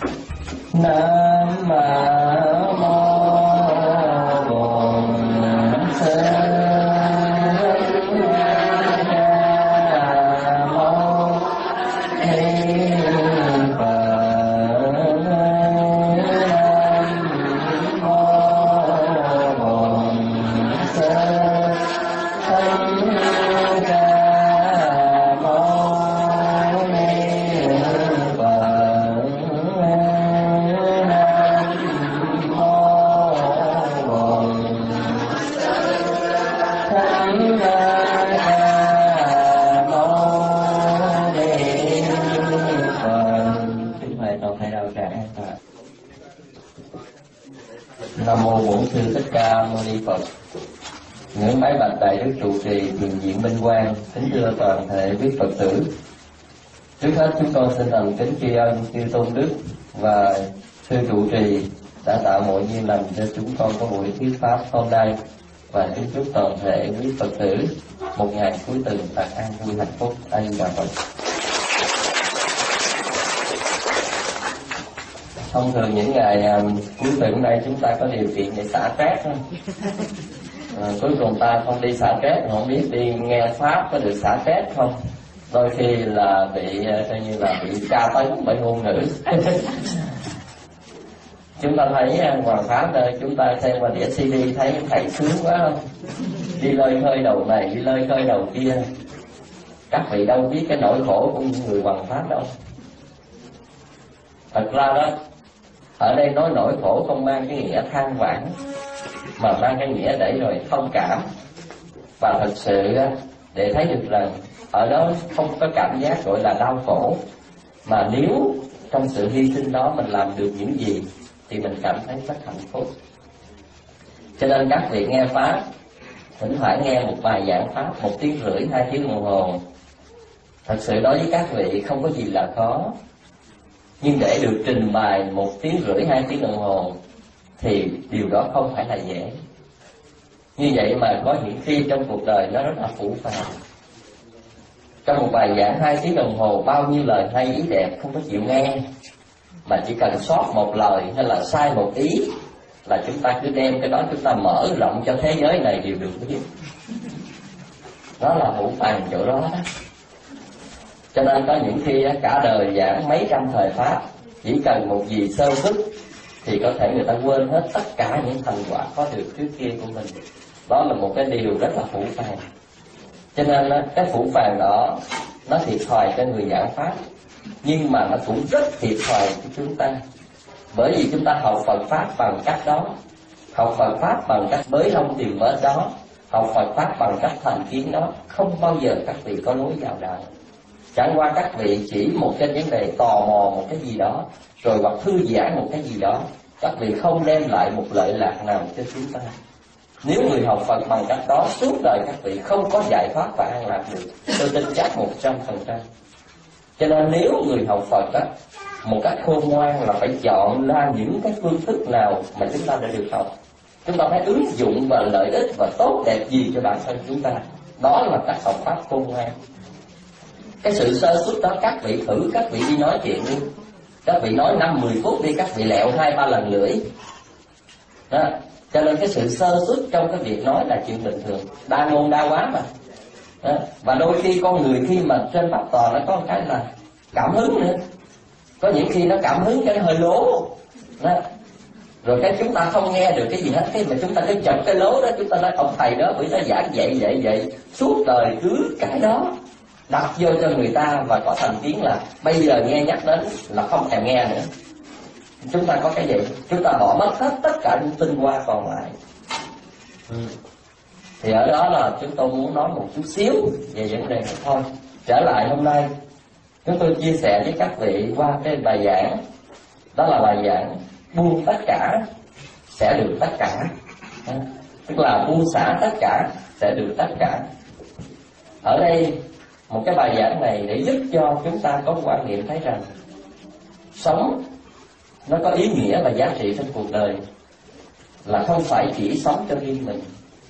Nam mô Bổn Sư Nam mô Bổn Sư Thích Ca Mâu Ni Phật. Ngưỡng bái bạch đại đức trụ trì thiền viện Minh Quang. Kính thưa toàn thể quý Phật tử. Trước hết chúng con xin thành kính tri ân chư tôn đức và sư trụ trì đã tạo mọi duyên lành cho chúng con có buổi thuyết pháp hôm nay, và kính chúc toàn thể quý Phật tử một ngày cuối tuần thật an vui hạnh phúc. A Di Đà Phật. Thông thường những ngày cuối tuần này chúng ta có điều kiện để xả stress không? Cuối cùng ta không đi xả stress, không biết đi nghe pháp có được xả stress không? Đôi khi là bị coi như là bị tra tấn bởi ngôn ngữ. Chúng ta thấy Hoàng Pháp đây, chúng ta xem qua đĩa CD thấy thầy sướng quá không? Đi lơi khơi đầu này, đi lơi khơi đầu kia. Các vị đâu biết cái nỗi khổ của những người Hoàng Pháp đâu. Thật ra đó, ở đây nói nỗi khổ không mang cái nghĩa than vãn, mà mang cái nghĩa để rồi thông cảm. Và thật sự để thấy được rằng ở đó không có cảm giác gọi là đau khổ, mà nếu trong sự hy sinh đó mình làm được những gì thì mình cảm thấy rất hạnh phúc. Cho nên các vị nghe pháp, thỉnh thoảng nghe một bài giảng pháp 1 tiếng rưỡi 2 tiếng đồng hồ, thật sự đối với các vị không có gì là khó. Nhưng để được trình bày 1 tiếng rưỡi 2 tiếng đồng hồ thì điều đó không phải là dễ. Như vậy mà có những khi trong cuộc đời nó rất là phũ phàng. Trong một bài giảng 2 tiếng đồng hồ, bao nhiêu lời hay ý đẹp không có chịu nghe, mà chỉ cần sót một lời hay là sai một ý là chúng ta cứ đem cái đó chúng ta mở rộng cho thế giới này đều được biết. Đó là phũ phàng chỗ đó. Cho nên có những khi cả đời giảng mấy trăm thời pháp, chỉ cần một gì sơ xuất thì có thể người ta quên hết tất cả những thành quả có được trước kia của mình. Đó là một cái điều rất là phũ phàng. Cho nên cái phũ phàng đó nó thiệt thòi cho người giảng pháp, nhưng mà nó cũng rất thiệt thòi cho chúng ta. Bởi vì chúng ta học Phật pháp bằng cách đó, học Phật pháp bằng cách bới lông tìm vết đó, học Phật pháp bằng cách thành kiến đó, không bao giờ các vị có lối vào đạo. Chẳng qua các vị chỉ một cái vấn đề tò mò một cái gì đó, rồi hoặc thư giãn một cái gì đó, các vị không đem lại một lợi lạc nào cho chúng ta. Nếu người học Phật bằng cách đó, suốt đời các vị không có giải thoát và an lạc được, tôi tin chắc 100%. Cho nên nếu người học Phật đó, một cách khôn ngoan là phải chọn ra những cái phương thức nào mà chúng ta đã được học. Chúng ta phải ứng dụng và lợi ích và tốt đẹp gì cho bản thân chúng ta. Đó là cách học pháp khôn ngoan. Cái sự sơ suất đó các vị thử, các vị đi nói chuyện đi. Các vị nói 5-10 phút đi, các vị lẹo 2-3 lần lưỡi đó. Cho nên cái sự sơ suất trong cái việc nói là chuyện bình thường, đa ngôn đa quá mà đó. Và đôi khi con người khi mà trên pháp tòa nó có một cái là cảm hứng nữa. Có những khi nó cảm hứng cái nó hơi lố đó. Rồi cái chúng ta không nghe được cái gì hết, cái mà chúng ta cứ chập cái lố đó, chúng ta nói ông thầy đó bữa nó giảng vậy suốt đời cứ cái đó đặt vô cho người ta, và có thành kiến là bây giờ nghe nhắc đến là không thèm nghe nữa. Chúng ta có cái gì? Chúng ta bỏ mất hết tất cả những tinh hoa còn lại. Thì ở đó là chúng tôi muốn nói một chút xíu về vấn đề này thôi. Trở lại hôm nay, chúng tôi chia sẻ với các vị qua cái bài giảng. Đó là bài giảng buông tất cả sẽ được tất cả. Tức là buông xả tất cả sẽ được tất cả. Ở đây một cái bài giảng này để giúp cho chúng ta có quan niệm thấy rằng sống nó có ý nghĩa và giá trị trong cuộc đời, là không phải chỉ sống cho riêng mình.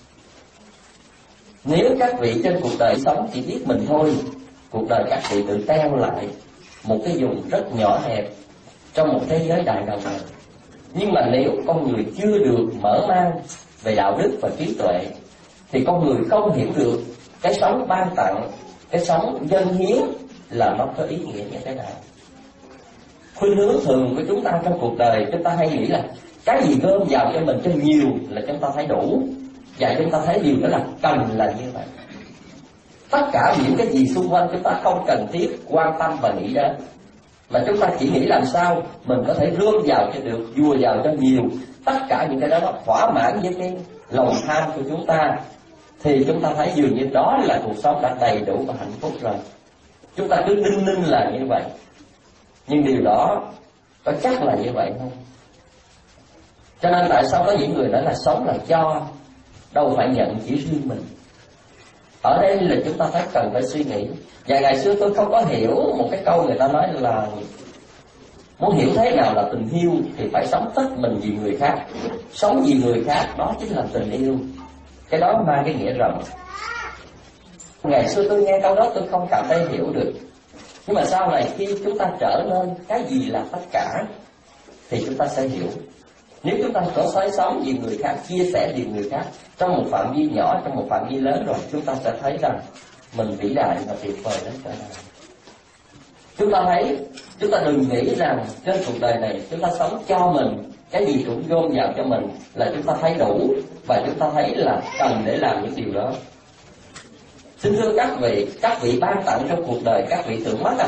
Nếu các vị trên cuộc đời sống chỉ biết mình thôi, cuộc đời các vị tự teo lại một cái vùng rất nhỏ hẹp, trong một thế giới đại đồng này. Nhưng mà nếu con người chưa được mở mang về đạo đức và trí tuệ, thì con người không hiểu được cái sống ban tặng, cái sống dâng hiến là nó có ý nghĩa như thế nào. Khuynh hướng thường của chúng ta trong cuộc đời, chúng ta hay nghĩ là cái gì gom vào cho mình cho nhiều là chúng ta thấy đủ, và chúng ta thấy điều đó là cần là như vậy. Tất cả những cái gì xung quanh chúng ta không cần thiết quan tâm và nghĩ đến, mà chúng ta chỉ nghĩ làm sao mình có thể rơm vào cho được, vùa vào cho nhiều. Tất cả những cái đó nó thỏa mãn với cái lòng tham của chúng ta, thì chúng ta thấy dường như đó là cuộc sống đã đầy đủ và hạnh phúc rồi. Chúng ta cứ đinh ninh là như vậy. Nhưng điều đó có chắc là như vậy không? Cho nên tại sao có những người nói là sống là cho, đâu phải nhận chỉ riêng mình. Ở đây là chúng ta phải cần phải suy nghĩ. Và ngày xưa tôi không có hiểu một cái câu người ta nói là muốn hiểu thế nào là tình yêu thì phải sống tất mình vì người khác. Sống vì người khác đó chính là tình yêu. Cái đó mang cái nghĩa rộng. Ngày xưa tôi nghe câu đó tôi không cảm thấy hiểu được. Nhưng mà sau này khi chúng ta trở nên cái gì là tất cả thì chúng ta sẽ hiểu. Nếu chúng ta có soi sống vì người khác, chia sẻ vì người khác trong một phạm vi nhỏ, trong một phạm vi lớn rồi, chúng ta sẽ thấy rằng mình vĩ đại và tuyệt vời đến cỡ nào. Chúng ta thấy, chúng ta đừng nghĩ rằng trên cuộc đời này chúng ta sống cho mình, cái gì cũng gom vào cho mình là chúng ta thấy đủ và chúng ta thấy là cần để làm những điều đó. Xin thưa các vị ban tặng trong cuộc đời các vị tưởng mất à?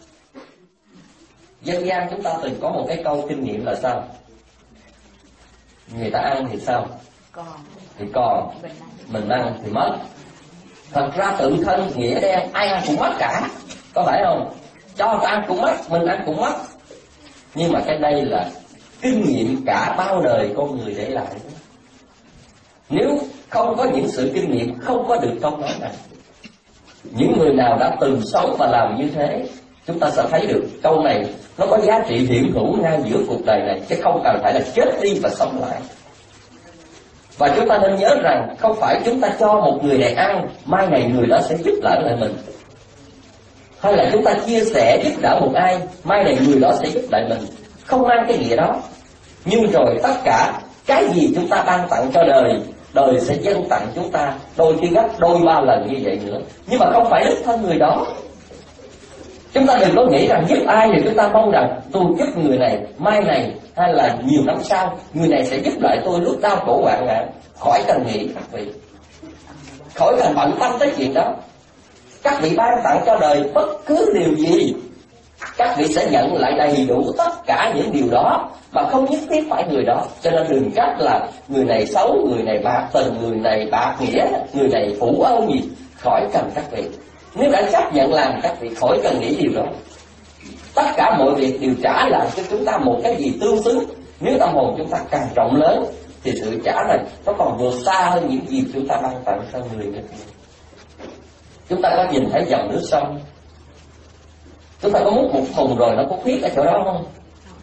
Dân gian chúng ta từng có một cái câu kinh nghiệm là sao? Người ta ăn thì sao? Thì còn, mình ăn thì mất. Thật ra tự thân nghĩa đen ai ăn cũng mất cả, có phải không? Cho ăn cũng mất, mình ăn cũng mất. Nhưng mà cái đây là kinh nghiệm cả bao đời con người để lại. Nếu không có những sự kinh nghiệm, không có được câu nói này. Những người nào đã từng sống và làm như thế, chúng ta sẽ thấy được câu này nó có giá trị hiện hữu ngay giữa cuộc đời này, chứ không cần phải là chết đi và sống lại. Và chúng ta nên nhớ rằng không phải chúng ta cho một người này ăn, mai này người đó sẽ giúp đỡ lại mình. Hay là chúng ta chia sẻ giúp đỡ một ai, mai này người đó sẽ giúp lại mình. Không mang cái nghĩa đó. Nhưng rồi tất cả cái gì chúng ta ban tặng cho đời, đời sẽ dâng tặng chúng ta đôi khi gấp đôi ba lần như vậy nữa. Nhưng mà không phải đích thân người đó. Chúng ta đừng có nghĩ rằng giúp ai thì chúng ta mong rằng tôi giúp người này mai này hay là nhiều năm sau người này sẽ giúp lại tôi lúc đau khổ hoạn nạn. Khỏi cần nghĩ các vị, khỏi cần bận tâm tới chuyện đó. Các vị ban tặng cho đời bất cứ điều gì, các vị sẽ nhận lại đầy đủ tất cả những điều đó, mà không nhất thiết phải người đó. Cho nên đừng trách là người này xấu, người này bạc tình, người này bạc nghĩa, người này phủ ơn gì. Khỏi cần các vị. Nếu đã chấp nhận làm, các vị khỏi cần nghĩ điều đó. Tất cả mọi việc đều trả lại cho chúng ta một cái gì tương xứng. Nếu tâm hồn chúng ta càng rộng lớn thì sự trả này nó còn vượt xa hơn những gì chúng ta ban tặng cho người nữa. Chúng ta có nhìn thấy dòng nước sông, chúng ta có múc một thùng rồi nó có khuyết ở chỗ đó không?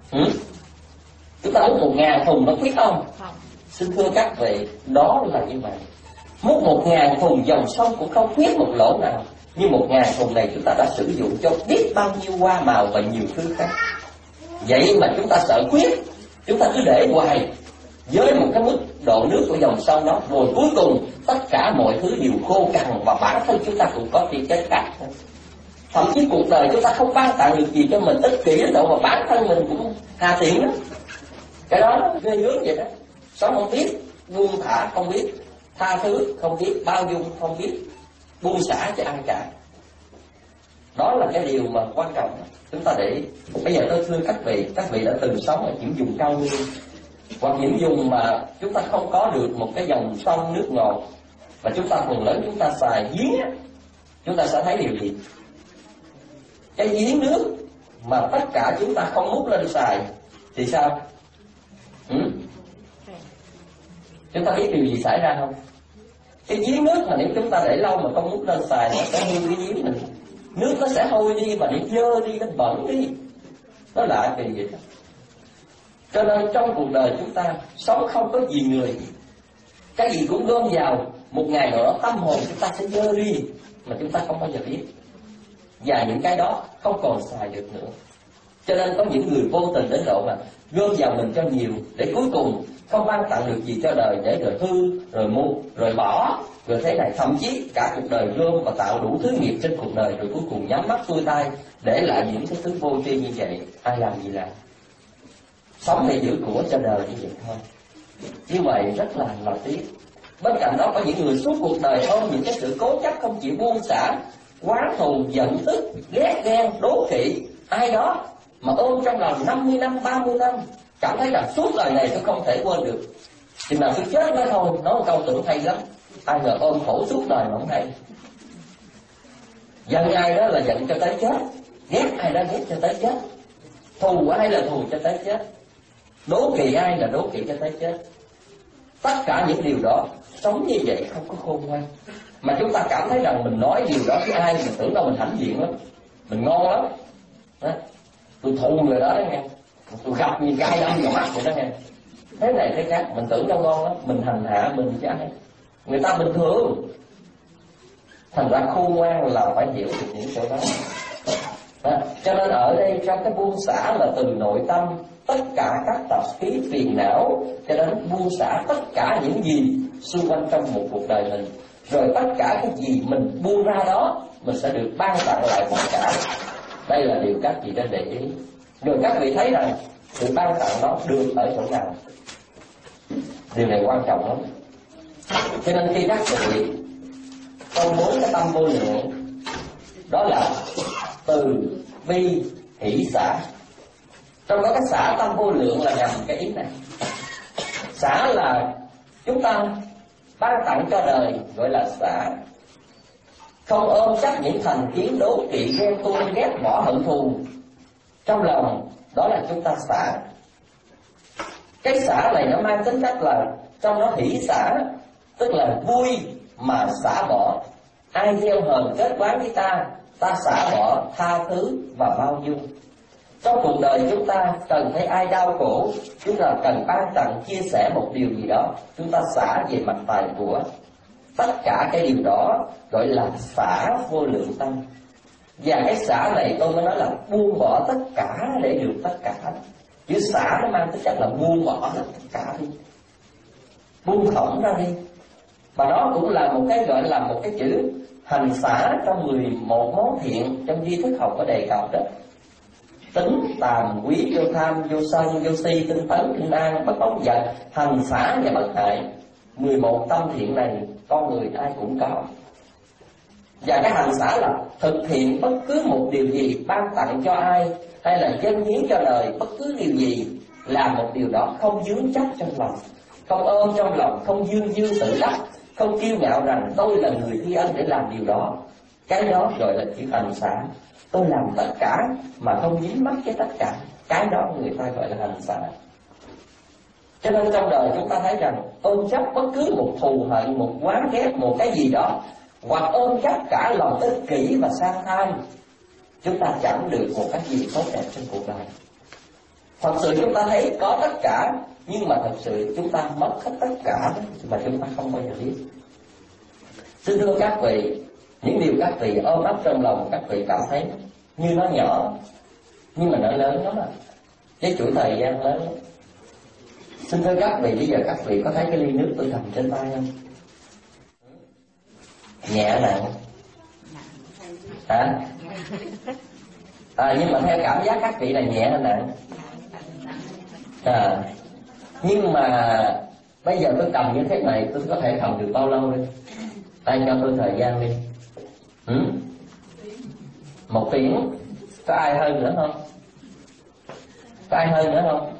Chúng ta múc 1000 thùng nó khuyết không? Xin thưa các vị, đó là như vậy. Múc 1000 thùng dòng sông cũng không khuyết một lỗ nào. Nhưng 1000 thùng này chúng ta đã sử dụng cho biết bao nhiêu hoa màu và nhiều thứ khác. Vậy mà chúng ta sợ khuyết, chúng ta cứ để hoài với một cái mức độ nước của dòng sông đó, rồi cuối cùng tất cả mọi thứ đều khô cằn và bản thân chúng ta cũng có thể chết khác. Thậm chí cuộc đời chúng ta không ban tặng được gì cho mình, ích kỷ đến độ mà bản thân mình cũng hà tiện đó. Cái đó ghê gớm vậy đó. Sống không biết buông thả, không biết tha thứ, không biết bao dung, không biết buông xả cho ai cả. Đó là cái điều mà quan trọng chúng ta để. Bây giờ tôi thưa các vị đã từng sống ở những vùng cao nguyên hoặc những vùng mà chúng ta không có được một cái dòng sông nước ngọt, và chúng ta phần lớn chúng ta xài giếng, chúng ta sẽ thấy điều gì? Cái giếng nước mà tất cả chúng ta không múc lên xài thì sao? Chúng ta biết điều gì xảy ra không? Cái giếng nước mà nếu chúng ta để lâu mà không múc lên xài, nó sẽ hư cái giếng mình. Nước nó sẽ hôi đi và nó dơ đi, nó bẩn đi. Nó lạ kỳ vậy đó. Cho nên trong cuộc đời chúng ta sống không có gì người, cái gì cũng gom vào, một ngày nào đó tâm hồn chúng ta sẽ dơ đi mà chúng ta không bao giờ biết. Và những cái đó không còn xài được nữa. Cho nên có những người vô tình đến độ mà gom vào mình cho nhiều, để cuối cùng không ban tặng được gì cho đời, để rồi hư, rồi mua, rồi bỏ, rồi thế này. Thậm chí cả cuộc đời gom và tạo đủ thứ nghiệp trên cuộc đời, rồi cuối cùng nhắm mắt xuôi tay để lại những cái thứ vô tri như vậy. Ai làm gì làm, sống để giữ của cho đời như vậy thôi. Như vậy rất là tiếc. Bên cạnh đó có những người suốt cuộc đời ôm những cái sự cố chấp, không chịu buông xả, oán thù, giận tức, ghét ghen, đố kỵ ai đó, mà ôm trong lòng 50 năm, 30 năm, cảm thấy rằng suốt đời này tôi không thể quên được, chừng nào tôi chết mới thôi. Nói một câu tưởng hay lắm, ai ngờ ôm khổ suốt đời mà không hay. Giận ai đó là giận cho tới chết, ghét ai đó ghét cho tới chết, thù ai là thù cho tới chết, đố kỵ ai là đố kỵ cho tới chết. Tất cả những điều đó, sống như vậy không có khôn ngoan. Mà chúng ta cảm thấy rằng mình nói điều đó với ai, mình tưởng đâu mình hãnh diện lắm, mình ngon lắm đó. Tôi thù người đó đó nghe, tôi gặp như gai đâm vào mắt vậy đó nghe. Thế này thế khác, mình tưởng đâu ngon lắm, mình hành hạ mình với ai, người ta bình thường. Thành ra khôn ngoan là phải hiểu được những chỗ đó. Cho nên ở đây trong cái buông xả là từ nội tâm, tất cả các tập khí phiền não, cho đến buông xả tất cả những gì xung quanh trong một cuộc đời mình. Rồi tất cả cái gì mình buông ra đó, mình sẽ được ban tặng lại tất cả. Đây là điều các vị nên để ý. Rồi các vị thấy rằng sự ban tặng đó được ở chỗ nào. Điều này quan trọng lắm. Cho nên khi các vị công bố cái tâm vô lượng, đó là từ bi hỷ xả. Trong đó cái xả tâm vô lượng là nhằm cái ý này. Xả là chúng ta ban tặng cho đời, gọi là xả. Không ôm chắc những thành kiến đố kỵ, ghen tuông, ghét bỏ, hận thù trong lòng, đó là chúng ta xả. Cái xả này nó mang tính cách là trong đó hỷ xả, tức là vui mà xả bỏ. Ai gieo hờn kết oán với ta, ta xả bỏ, tha thứ và bao dung. Trong cuộc đời chúng ta cần thấy ai đau khổ, chúng ta cần ban tặng chia sẻ một điều gì đó, chúng ta xả về mặt tài của. Tất cả cái điều đó gọi là xả vô lượng tâm. Và cái xả này tôi mới nói là buông bỏ tất cả để được tất cả. Chữ xả nó mang tính chất là buông bỏ tất cả đi, buông thõng ra đi. Và nó cũng là một cái gọi là một cái chữ hành xả trong 11 món thiện trong di thức học có đề cập đó. Tính, tàm, quý, vô tham, vô sân, vô si, tinh tấn, kinh an, bất bóng vật, hành xả và bất hại. 11 tâm thiện này con người ai cũng có. Và cái hành xả là thực hiện bất cứ một điều gì ban tặng cho ai, hay là dâng hiến cho đời bất cứ điều gì, làm một điều đó không dướng chấp trong lòng, không ôm trong lòng, không dương dương tự đắc, không kiêu ngạo rằng tôi là người thi ân để làm điều đó. Cái đó gọi là chữ hành xả. Tôi làm tất cả mà không dính mắc với tất cả, cái đó người ta gọi là hành xả. Cho nên trong đời chúng ta thấy rằng ôm chấp bất cứ một thù hận, một oán ghét, một cái gì đó, hoặc ôm chấp cả lòng ích kỷ và sang tham, chúng ta chẳng được một cái gì tốt đẹp trong cuộc đời. Thật sự chúng ta thấy có tất cả, nhưng mà thật sự chúng ta mất hết tất cả mà chúng ta không bao giờ biết. Xin thưa các vị, những điều các vị ôm ấp trong lòng, các vị cảm thấy như nó nhỏ, nhưng mà nó lớn lắm cái chuỗi thời gian lớn lắm. Xin thưa các vị, bây giờ các vị có thấy cái ly nước tôi cầm trên tay không? Nhẹ nặng hả? Nhưng mà theo cảm giác các vị là nhẹ hay nặng? Nhưng mà bây giờ tôi cầm như thế này, tôi có thể cầm được bao lâu đi? Ai cho tôi thời gian đi. 1 tiếng. Có ai hơn nữa không? Có ai hơn nữa không?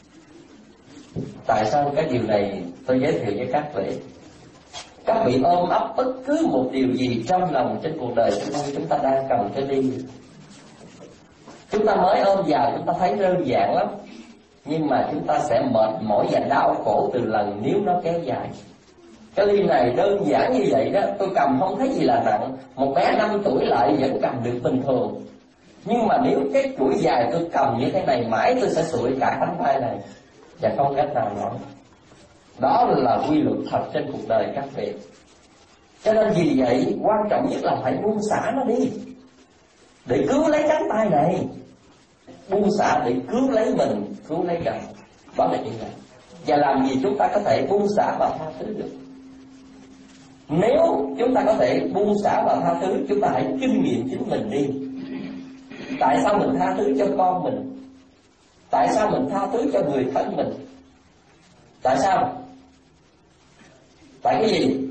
Tại sao cái điều này tôi giới thiệu với các vị? Các vị ôm ấp bất cứ một điều gì trong lòng trên cuộc đời chúng ta đang cầm cái ly. Chúng ta mới ôm vào chúng ta thấy đơn giản lắm, nhưng mà chúng ta sẽ mệt mỏi và đau khổ từ lần nếu nó kéo dài. Cái ly này đơn giản như vậy đó, tôi cầm không thấy gì là nặng. Một bé 5 tuổi lại vẫn cầm được bình thường. Nhưng mà nếu cái chuỗi dài tôi cầm như thế này mãi, tôi sẽ sụi cả cánh tay này và không cách nào nổi. Đó là quy luật thật trên cuộc đời các vị. Cho nên vì vậy quan trọng nhất là phải buông xả nó đi, để cứu lấy cánh tay này. buông xả để cứu lấy mình, cứu lấy gần. Đó là chuyện này. Và làm gì chúng ta có thể buông xả và tha thứ được? Nếu chúng ta có thể buông xả và tha thứ, chúng ta hãy kinh nghiệm chính mình đi. Tại sao mình tha thứ cho con mình? Tại sao mình tha thứ cho người thân mình? Tại sao? Tại cái gì?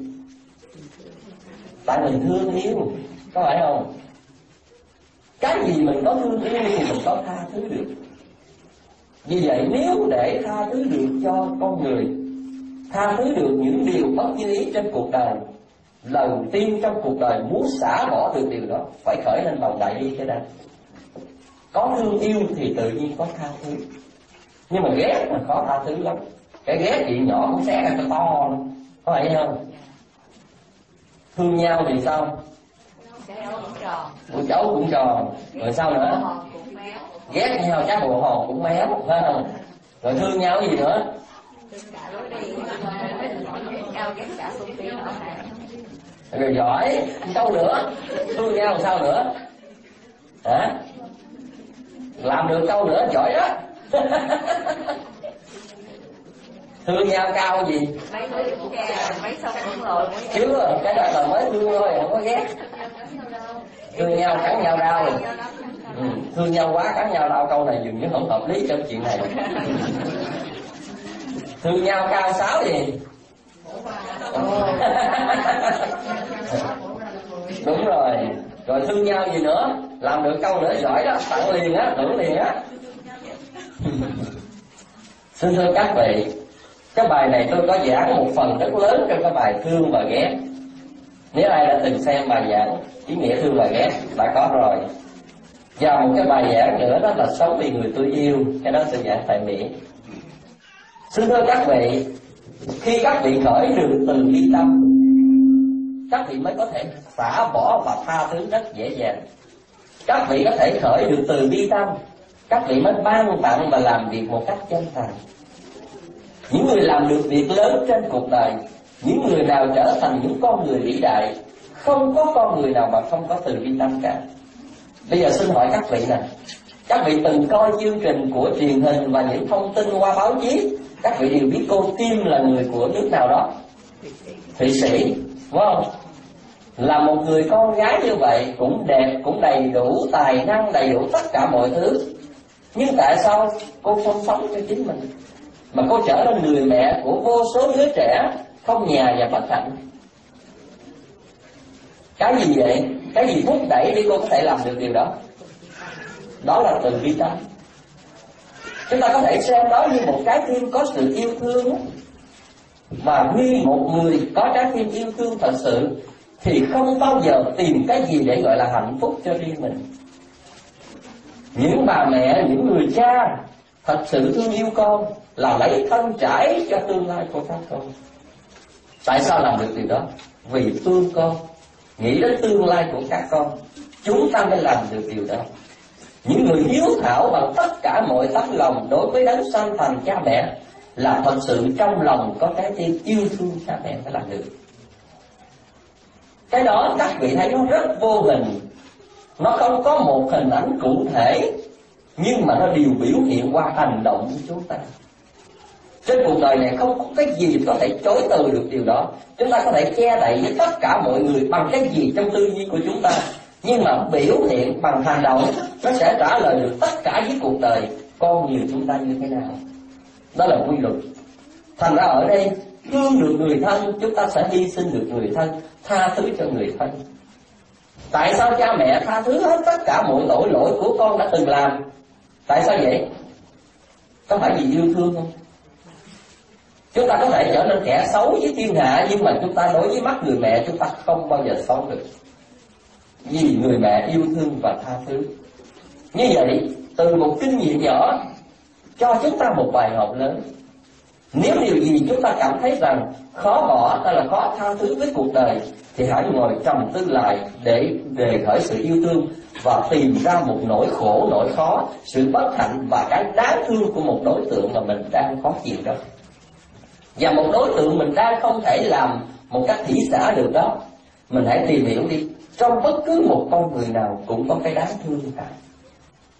Tại mình thương yêu, có phải không? Cái gì mình có thương yêu thì mình có tha thứ được. Vì vậy nếu để tha thứ được cho con người, tha thứ được những điều bất như ý trên cuộc đời, đầu tiên trong cuộc đời muốn xả bỏ được điều đó phải khởi lên lòng đại bi cái đã. Có thương yêu thì tự nhiên có tha thứ. Nhưng mà ghét là khó tha thứ lắm. Cái ghét chuyện nhỏ cũng xé ra cái to lắm, có phải không? Thương nhau thì sao? Bữa cháu cũng tròn. Rồi sao nữa? Ghét nhau chắc bộ hồn cũng méo, phải không? Rồi thương nhau gì nữa? Rồi giỏi, sao nữa? Thương nhau làm sao nữa? Hả? Làm được câu nữa, giỏi đó. Thương nhau cao gì? Mấy xong cũng rồi. Chứ cái đó là mới thương thôi, không có ghét. Thương nhau cắn nhau đau. Thương nhau quá cắn nhau đau, câu này dường như không hợp lý trong chuyện này. Thương nhau cao 6 gì? Đúng rồi. Rồi thương nhau gì nữa? Làm được câu nữa giỏi đó, tặng liền á, thưởng liền á. Xin thưa các vị, cái bài này tôi có giảng một phần rất lớn trong cái bài thương và ghét. Nếu ai đã từng xem bài giảng ý nghĩa thương và ghét đã có rồi. Và một cái bài giảng nữa đó là sống vì người tôi yêu, cái đó tôi giảng tại Mỹ. Xin thưa các vị, khi các vị khởi được từ bi tâm, các vị mới có thể xả bỏ và tha thứ rất dễ dàng. Các vị có thể khởi được từ bi tâm, các vị mới ban tặng và làm việc một cách chân thành. Những người làm được việc lớn trên cuộc đời, những người nào trở thành những con người vĩ đại, không có con người nào mà không có từ bi tâm cả. Bây giờ xin hỏi các vị nè, các vị từng coi chương trình của truyền hình và những thông tin qua báo chí, các vị đều biết cô Kim là người của nước nào đó? Thụy Sĩ, đúng không? Là một người con gái như vậy, cũng đẹp, cũng đầy đủ tài năng, đầy đủ tất cả mọi thứ. Nhưng tại sao cô không sống cho chính mình, mà cô trở nên người mẹ của vô số đứa trẻ không nhà và bất hạnh? Cái gì vậy? Cái gì thúc đẩy để cô có thể làm được điều đó? Đó là từ bi tâm. Chúng ta có thể xem đó như một trái tim có sự yêu thương. Và khi một người có trái tim yêu thương thật sự thì không bao giờ tìm cái gì để gọi là hạnh phúc cho riêng mình. Những bà mẹ, những người cha thật sự thương yêu con là lấy thân trải cho tương lai của các con. Tại sao làm được điều đó? Vì thương con, nghĩ đến tương lai của các con, chúng ta mới làm được điều đó. Những người hiếu thảo bằng tất cả mọi tấm lòng đối với đấng sanh thành cha mẹ là thật sự trong lòng có trái tim yêu thương cha mẹ mới làm được. Cái đó các vị thấy nó rất vô hình, nó không có một hình ảnh cụ thể, nhưng mà nó đều biểu hiện qua hành động của chúng ta. Trên cuộc đời này không có cái gì có thể chối từ được điều đó. Chúng ta có thể che đậy với tất cả mọi người bằng cái gì trong tư duy của chúng ta, nhưng mà biểu hiện bằng hành động nó sẽ trả lời được tất cả với cuộc đời con người chúng ta như thế nào. Đó là quy luật. Thành ra ở đây, thương được người thân, chúng ta sẽ hy sinh được người thân, tha thứ cho người thân. Tại sao cha mẹ tha thứ hết tất cả mọi tội lỗi của con đã từng làm? Tại sao vậy? Có phải vì yêu thương không? Chúng ta có thể trở nên kẻ xấu với thiên hạ, nhưng mà chúng ta đối với mắt người mẹ chúng ta không bao giờ xấu được, vì người mẹ yêu thương và tha thứ. Như vậy, từ một kinh nghiệm nhỏ cho chúng ta một bài học lớn. Nếu điều gì chúng ta cảm thấy rằng khó bỏ hay là khó tha thứ với cuộc đời, thì hãy ngồi trầm tư lại để đề khởi sự yêu thương và tìm ra một nỗi khổ, nỗi khó, sự bất hạnh và cái đáng thương của một đối tượng mà mình đang khó chịu đó. Và một đối tượng mình đang không thể làm một cách thị xã được đó, mình hãy tìm hiểu đi. Trong bất cứ một con người nào cũng có cái đáng thương cả.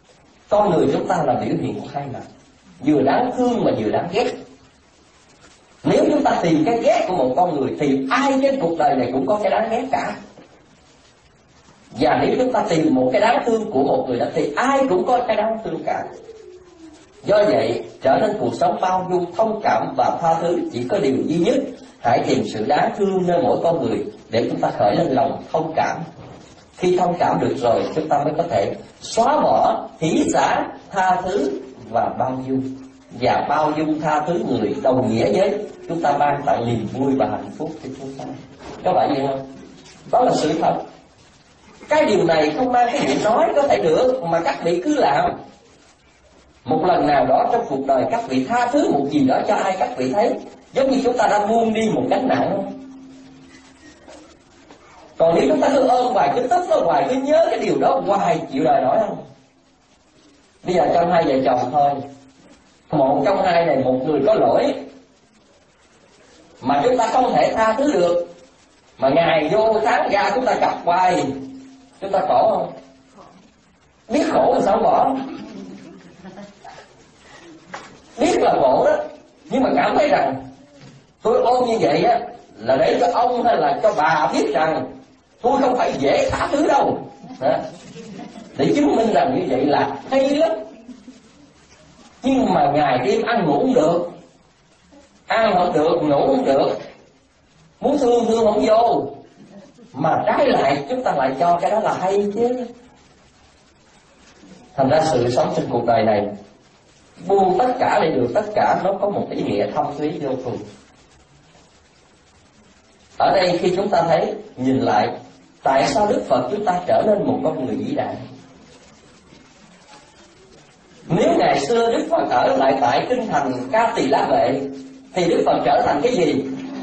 Con người chúng ta là biểu hiện của hai mặt, vừa đáng thương mà vừa đáng ghét. Nếu chúng ta tìm cái ghét của một con người thì ai trên cuộc đời này cũng có cái đáng ghét cả. Và nếu chúng ta tìm một cái đáng thương của một người đó thì ai cũng có cái đáng thương cả. Do vậy, trở nên cuộc sống bao dung, thông cảm và tha thứ chỉ có điều duy nhất: hãy tìm sự đáng thương nơi mỗi con người để chúng ta khởi lên lòng thông cảm. Khi thông cảm được rồi, chúng ta mới có thể xóa bỏ, hỷ xả, tha thứ và bao dung. Và bao dung tha thứ người đồng nghĩa với chúng ta ban tặng niềm vui và hạnh phúc cho chúng ta. Các bạn hiểu không? Đó là sự thật. Cái điều này không mang cái chuyện nói có thể được, mà các vị cứ làm. Một lần nào đó trong cuộc đời các vị tha thứ một gì đó cho ai các vị thấy, giống như chúng ta đã buông đi một gánh nặng. Còn nếu chúng ta cứ ôm hoài, cứ tức nó hoài, cứ nhớ cái điều đó hoài, chịu đời nổi không? Bây giờ trong hai vợ chồng thôi, một trong hai này một người có lỗi mà chúng ta không thể tha thứ được, mà ngày vô tháng ra chúng ta gặp hoài, chúng ta khổ không? Biết khổ thì sao bỏ? Biết là khổ đó, nhưng mà cảm thấy rằng tôi ôm như vậy á là để cho ông hay là cho bà biết rằng tôi không phải dễ tha thứ đâu. Để chứng minh rằng như vậy là hay lắm. Nhưng mà ngày đêm ăn ngủ không được, ăn không được, ngủ không được, muốn thương không vô, mà trái lại chúng ta lại cho cái đó là hay chứ. Thành ra sự sống trên cuộc đời này, buông tất cả để được tất cả, nó có một ý nghĩa thâm thúy vô cùng. Ở đây khi chúng ta thấy, nhìn lại, tại sao Đức Phật chúng ta trở nên một con người vĩ đại? Nếu ngày xưa Đức Phật ở lại tại kinh thành Ca Tỳ La Vệ thì Đức Phật trở thành cái gì?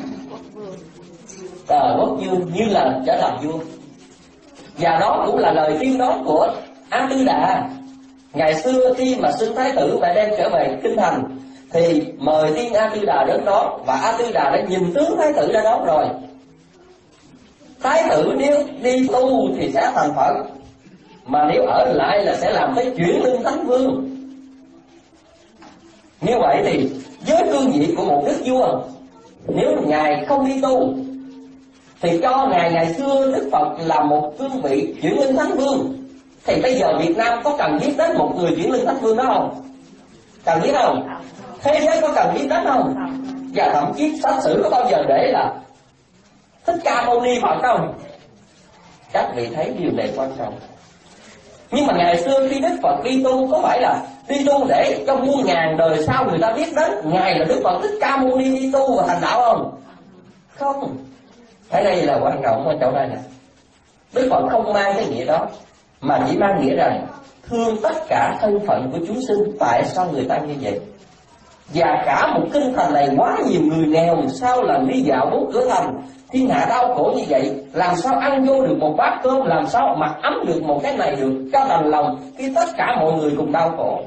Quốc vương, như là trở thành vua. Và đó cũng là lời tuyên nói của A Tư Đà. Ngày xưa khi mà xưng Thái tử và đem trở về kinh thành thì mời tiên A Tư Đà đến đó, và A Tư Đà đã nhìn tướng Thái tử ra đó rồi. Thái tử nếu đi tu thì sẽ thành Phật, mà nếu ở lại là sẽ làm tới chuyển linh thánh vương. Như vậy thì với cương vị của một đức vua, nếu ngài không đi tu thì cho ngày xưa Đức Phật là một cương vị chuyển linh thánh vương, thì bây giờ Việt Nam có cần biết đến một người chuyển linh thánh vương đó không? Cần biết không? Thế giới có cần biết đến không? Và thậm chí sách sử có bao giờ để là Thích Ca Mâu Ni Phật không? Các vị thấy điều này quan trọng. Nhưng mà ngày xưa khi Đức Phật đi tu, có phải là đi tu để cho muôn ngàn đời sau người ta biết đến ngài là Đức Phật Thích Ca Mâu Ni đi tu và thành đạo không? Không. Cái đây là quan trọng ở chỗ đây nè. Đức Phật không mang cái nghĩa đó, mà chỉ mang nghĩa rằng thương tất cả thân phận của chúng sinh. Tại sao người ta như vậy? Và cả một kinh thành này quá nhiều người nghèo, sao lần đi dạo bốn cửa thành, thiên hạ đau khổ như vậy, làm sao ăn vô được một bát cơm, làm sao mặc ấm được một cái này được cho đành lòng khi tất cả mọi người cùng đau khổ.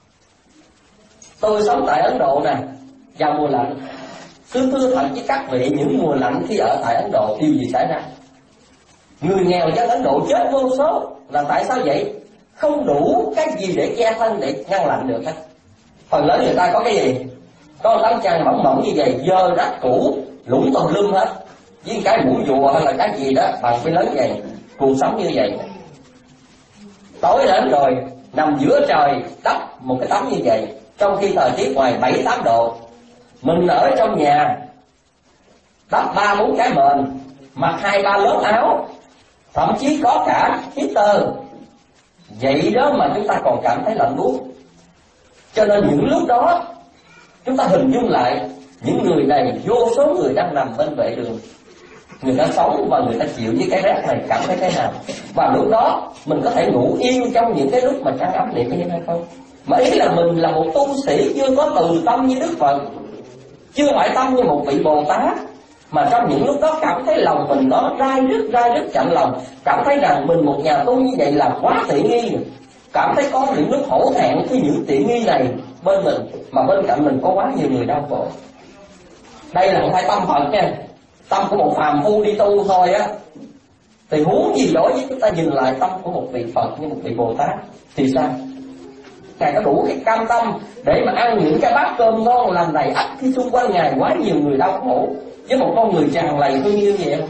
Tôi sống tại Ấn Độ nè, vào mùa lạnh, xin thưa thật với các vị, những mùa lạnh khi ở tại Ấn Độ điều gì xảy ra? Người nghèo dân Ấn Độ chết vô số. Là tại sao vậy? Không đủ cái gì để che thân, để ngăn lạnh được hết. Phần lớn người ta có cái gì? Có tấm chăn mỏng mỏng như vậy, dơ rách cũ lủng tùm lum hết, với cái mũi rùa hay là cái gì đó bằng cái lớn vậy. Cuộc sống như vậy. Tối đến rồi nằm giữa trời đắp một cái tấm như vậy, trong khi thời tiết ngoài 7-8 độ. Mình ở trong nhà đắp 3-4 cái mền, mặc 2-3 lớp áo, thậm chí có cả heater. Vậy đó mà chúng ta còn cảm thấy lạnh buốt. Cho nên những lúc đó chúng ta hình dung lại, những người này, vô số người đang nằm bên vệ đường, người ta sống và người ta chịu với cái rét này cảm thấy thế nào. Và lúc đó mình có thể ngủ yên trong những cái lúc mà trang ấm niệm cái hay không? Mà ý là mình là một tu sĩ chưa có từ tâm như Đức Phật, chưa phải tâm như một vị Bồ Tát, mà trong những lúc đó cảm thấy lòng mình nó rai rứt chạnh lòng, cảm thấy rằng mình một nhà tu như vậy là quá tiện nghi, cảm thấy có những lúc hổ thẹn với những tiện nghi này bên mình, mà bên cạnh mình có quá nhiều người đau khổ. Đây là không phải tâm Phật nha, tâm của một phàm phu đi tu thôi á. Thì huống gì đối với chúng ta nhìn lại tâm của một vị Phật như một vị Bồ Tát thì sao? Ngài có đủ cái cam tâm để mà ăn những cái bát cơm ngon lành đầy ắp khi xung quanh Ngài quá nhiều người đau khổ với một con người tràn lầy thương yêu vậy không?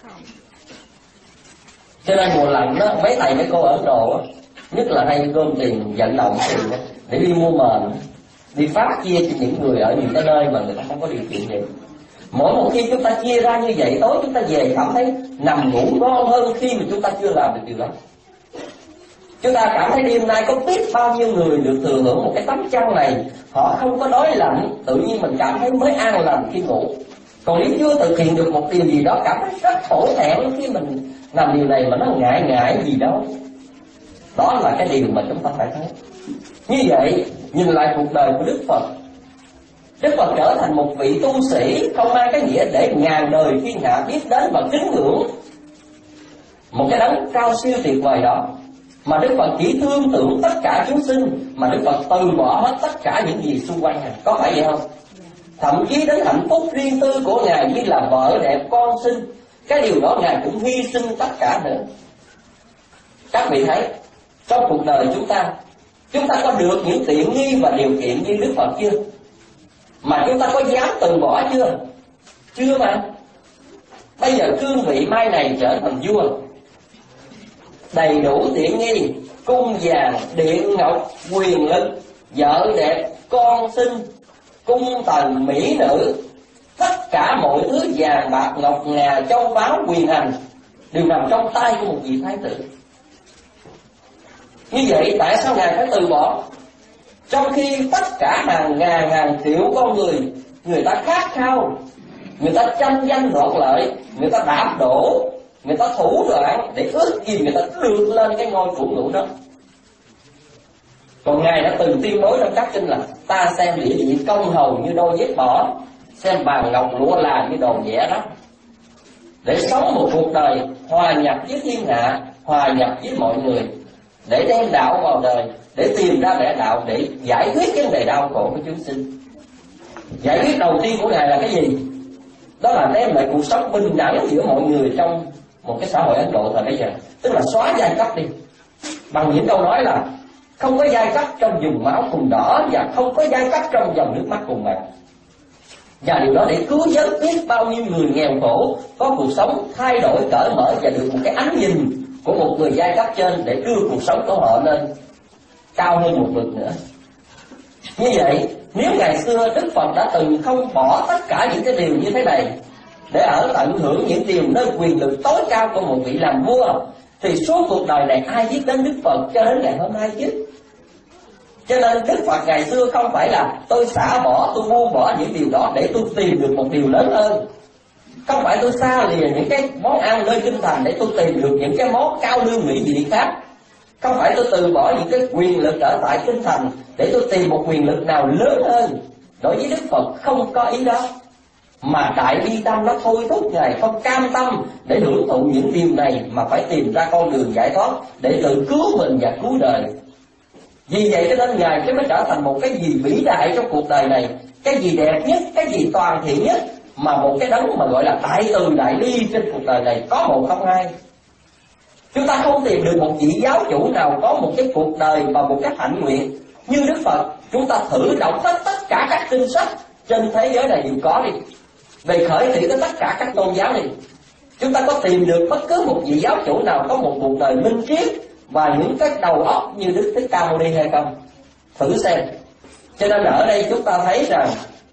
Cho nên mùa lạnh đó, mấy thầy mấy cô ở Ấn Độ nhất là hay gom tiền vận động tiền để đi mua mền, đi phát chia cho những người ở những cái nơi mà người ta không có điều kiện gì. Mỗi một khi chúng ta chia ra như vậy, tối chúng ta về cảm thấy nằm ngủ ngon hơn khi mà chúng ta chưa làm được điều đó. Chúng ta cảm thấy đêm nay có biết bao nhiêu người được thừa hưởng một cái tấm chăn này, họ không có đói lạnh, tự nhiên mình cảm thấy mới an lành khi ngủ. Còn nếu chưa thực hiện được một điều gì đó, cảm thấy rất hổ thẹn khi mình làm điều này mà nó ngại gì đâu. Đó là cái điều mà chúng ta phải thấy. Như vậy, nhìn lại cuộc đời của Đức Phật, Đức Phật trở thành một vị tu sĩ không mang cái nghĩa để ngàn đời thiên hạ biết đến và kính ngưỡng một cái đấng cao siêu tuyệt vời đó, mà Đức Phật chỉ thương tưởng tất cả chúng sinh, mà Đức Phật từ bỏ hết tất cả những gì xung quanh Ngài. Có phải vậy không? Thậm chí đến hạnh phúc riêng tư của Ngài như là vợ đẹp con sinh, cái điều đó Ngài cũng hy sinh tất cả nữa. Các vị thấy trong cuộc đời chúng ta có được những tiện nghi và điều kiện như Đức Phật chưa? Mà chúng ta có dám từ bỏ chưa? Chưa mà. Bây giờ cương vị mai này trở thành vua, đầy đủ tiện nghi, cung vàng, điện ngọc, quyền lực, vợ đẹp, con sinh, cung tần, mỹ nữ, tất cả mọi thứ vàng bạc ngọc ngà, châu báu, quyền hành đều nằm trong tay của một vị thái tử. Như vậy tại sao Ngài phải từ bỏ? Trong khi tất cả hàng ngàn hàng triệu con người ta khát khao, người ta tranh danh đoạt lợi, người ta đạp đổ, người ta thủ đoạn để ước gì người ta được lên cái ngôi chủ ngũ đó. Còn Ngài đã từng tuyên bố trong các kinh là ta xem địa vị công hầu như đôi dép bỏ, xem vàng ngọc lụa là như đồ vẽ đó, để sống một cuộc đời hòa nhập với thiên hạ, hòa nhập với mọi người, để đem đạo vào đời, để tìm ra lẽ đạo, để giải quyết vấn đề đau khổ của chúng sinh. Giải quyết đầu tiên của Ngài là cái gì? Đó là đem lại cuộc sống bình đẳng giữa mọi người trong một cái xã hội Ấn Độ thời bây giờ. Tức là xóa giai cấp đi, bằng những câu nói là không có giai cấp trong vùng máu cùng đỏ, và không có giai cấp trong dòng nước mắt cùng vàng. Và điều đó để cứu vớt biết bao nhiêu người nghèo khổ có cuộc sống thay đổi, cởi mở và được một cái ánh nhìn của một người giai cấp trên, để đưa cuộc sống của họ lên cao hơn một bậc nữa. Như vậy, nếu ngày xưa Đức Phật đã từng không bỏ tất cả những cái điều như thế này để ở tận hưởng những điều nơi quyền lực tối cao của một vị làm vua, thì suốt cuộc đời này ai biết đến Đức Phật cho đến ngày hôm nay chứ? Cho nên Đức Phật ngày xưa không phải là tôi xả bỏ, tôi buông bỏ những điều đó để tôi tìm được một điều lớn hơn. Không phải tôi xa lìa những cái món ăn nơi kinh thành để tôi tìm được những cái món cao lương mỹ vị khác. Không phải tôi từ bỏ những cái quyền lực ở tại kinh thành để tôi tìm một quyền lực nào lớn hơn. Đối với Đức Phật không có ý đó, mà đại bi tâm nó thôi thúc Ngài không cam tâm để hưởng thụ những điều này, mà phải tìm ra con đường giải thoát để tự cứu mình và cứu đời. Vì vậy cho nên Ngài mới trở thành một cái gì vĩ đại trong cuộc đời này, cái gì đẹp nhất, cái gì toàn thiện nhất, mà một cái đấng mà gọi là đại từ đại bi trên cuộc đời này có một không hai. Chúng ta không tìm được một vị giáo chủ nào có một cái cuộc đời và một cái hạnh nguyện như Đức Phật. Chúng ta thử đọc tất cả các kinh sách trên thế giới này đều có đi, về khởi thị tới tất cả các tôn giáo này. Chúng ta có tìm được bất cứ một vị giáo chủ nào có một cuộc đời minh triết và những cái đầu óc như Đức Thích Ca Mâu Ni hay không? Thử xem. Cho nên ở đây chúng ta thấy rằng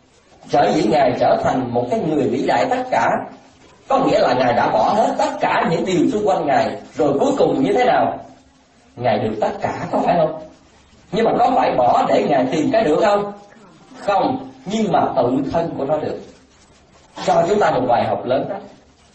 sở dĩ Ngài trở thành một cái người vĩ đại tất cả, có nghĩa là Ngài đã bỏ hết tất cả những điều xung quanh Ngài, rồi cuối cùng như thế nào? Ngài được tất cả, có phải không? Nhưng mà có phải bỏ để Ngài tìm cái được không? Không, nhưng mà tự thân của nó được. Cho chúng ta một bài học lớn đó.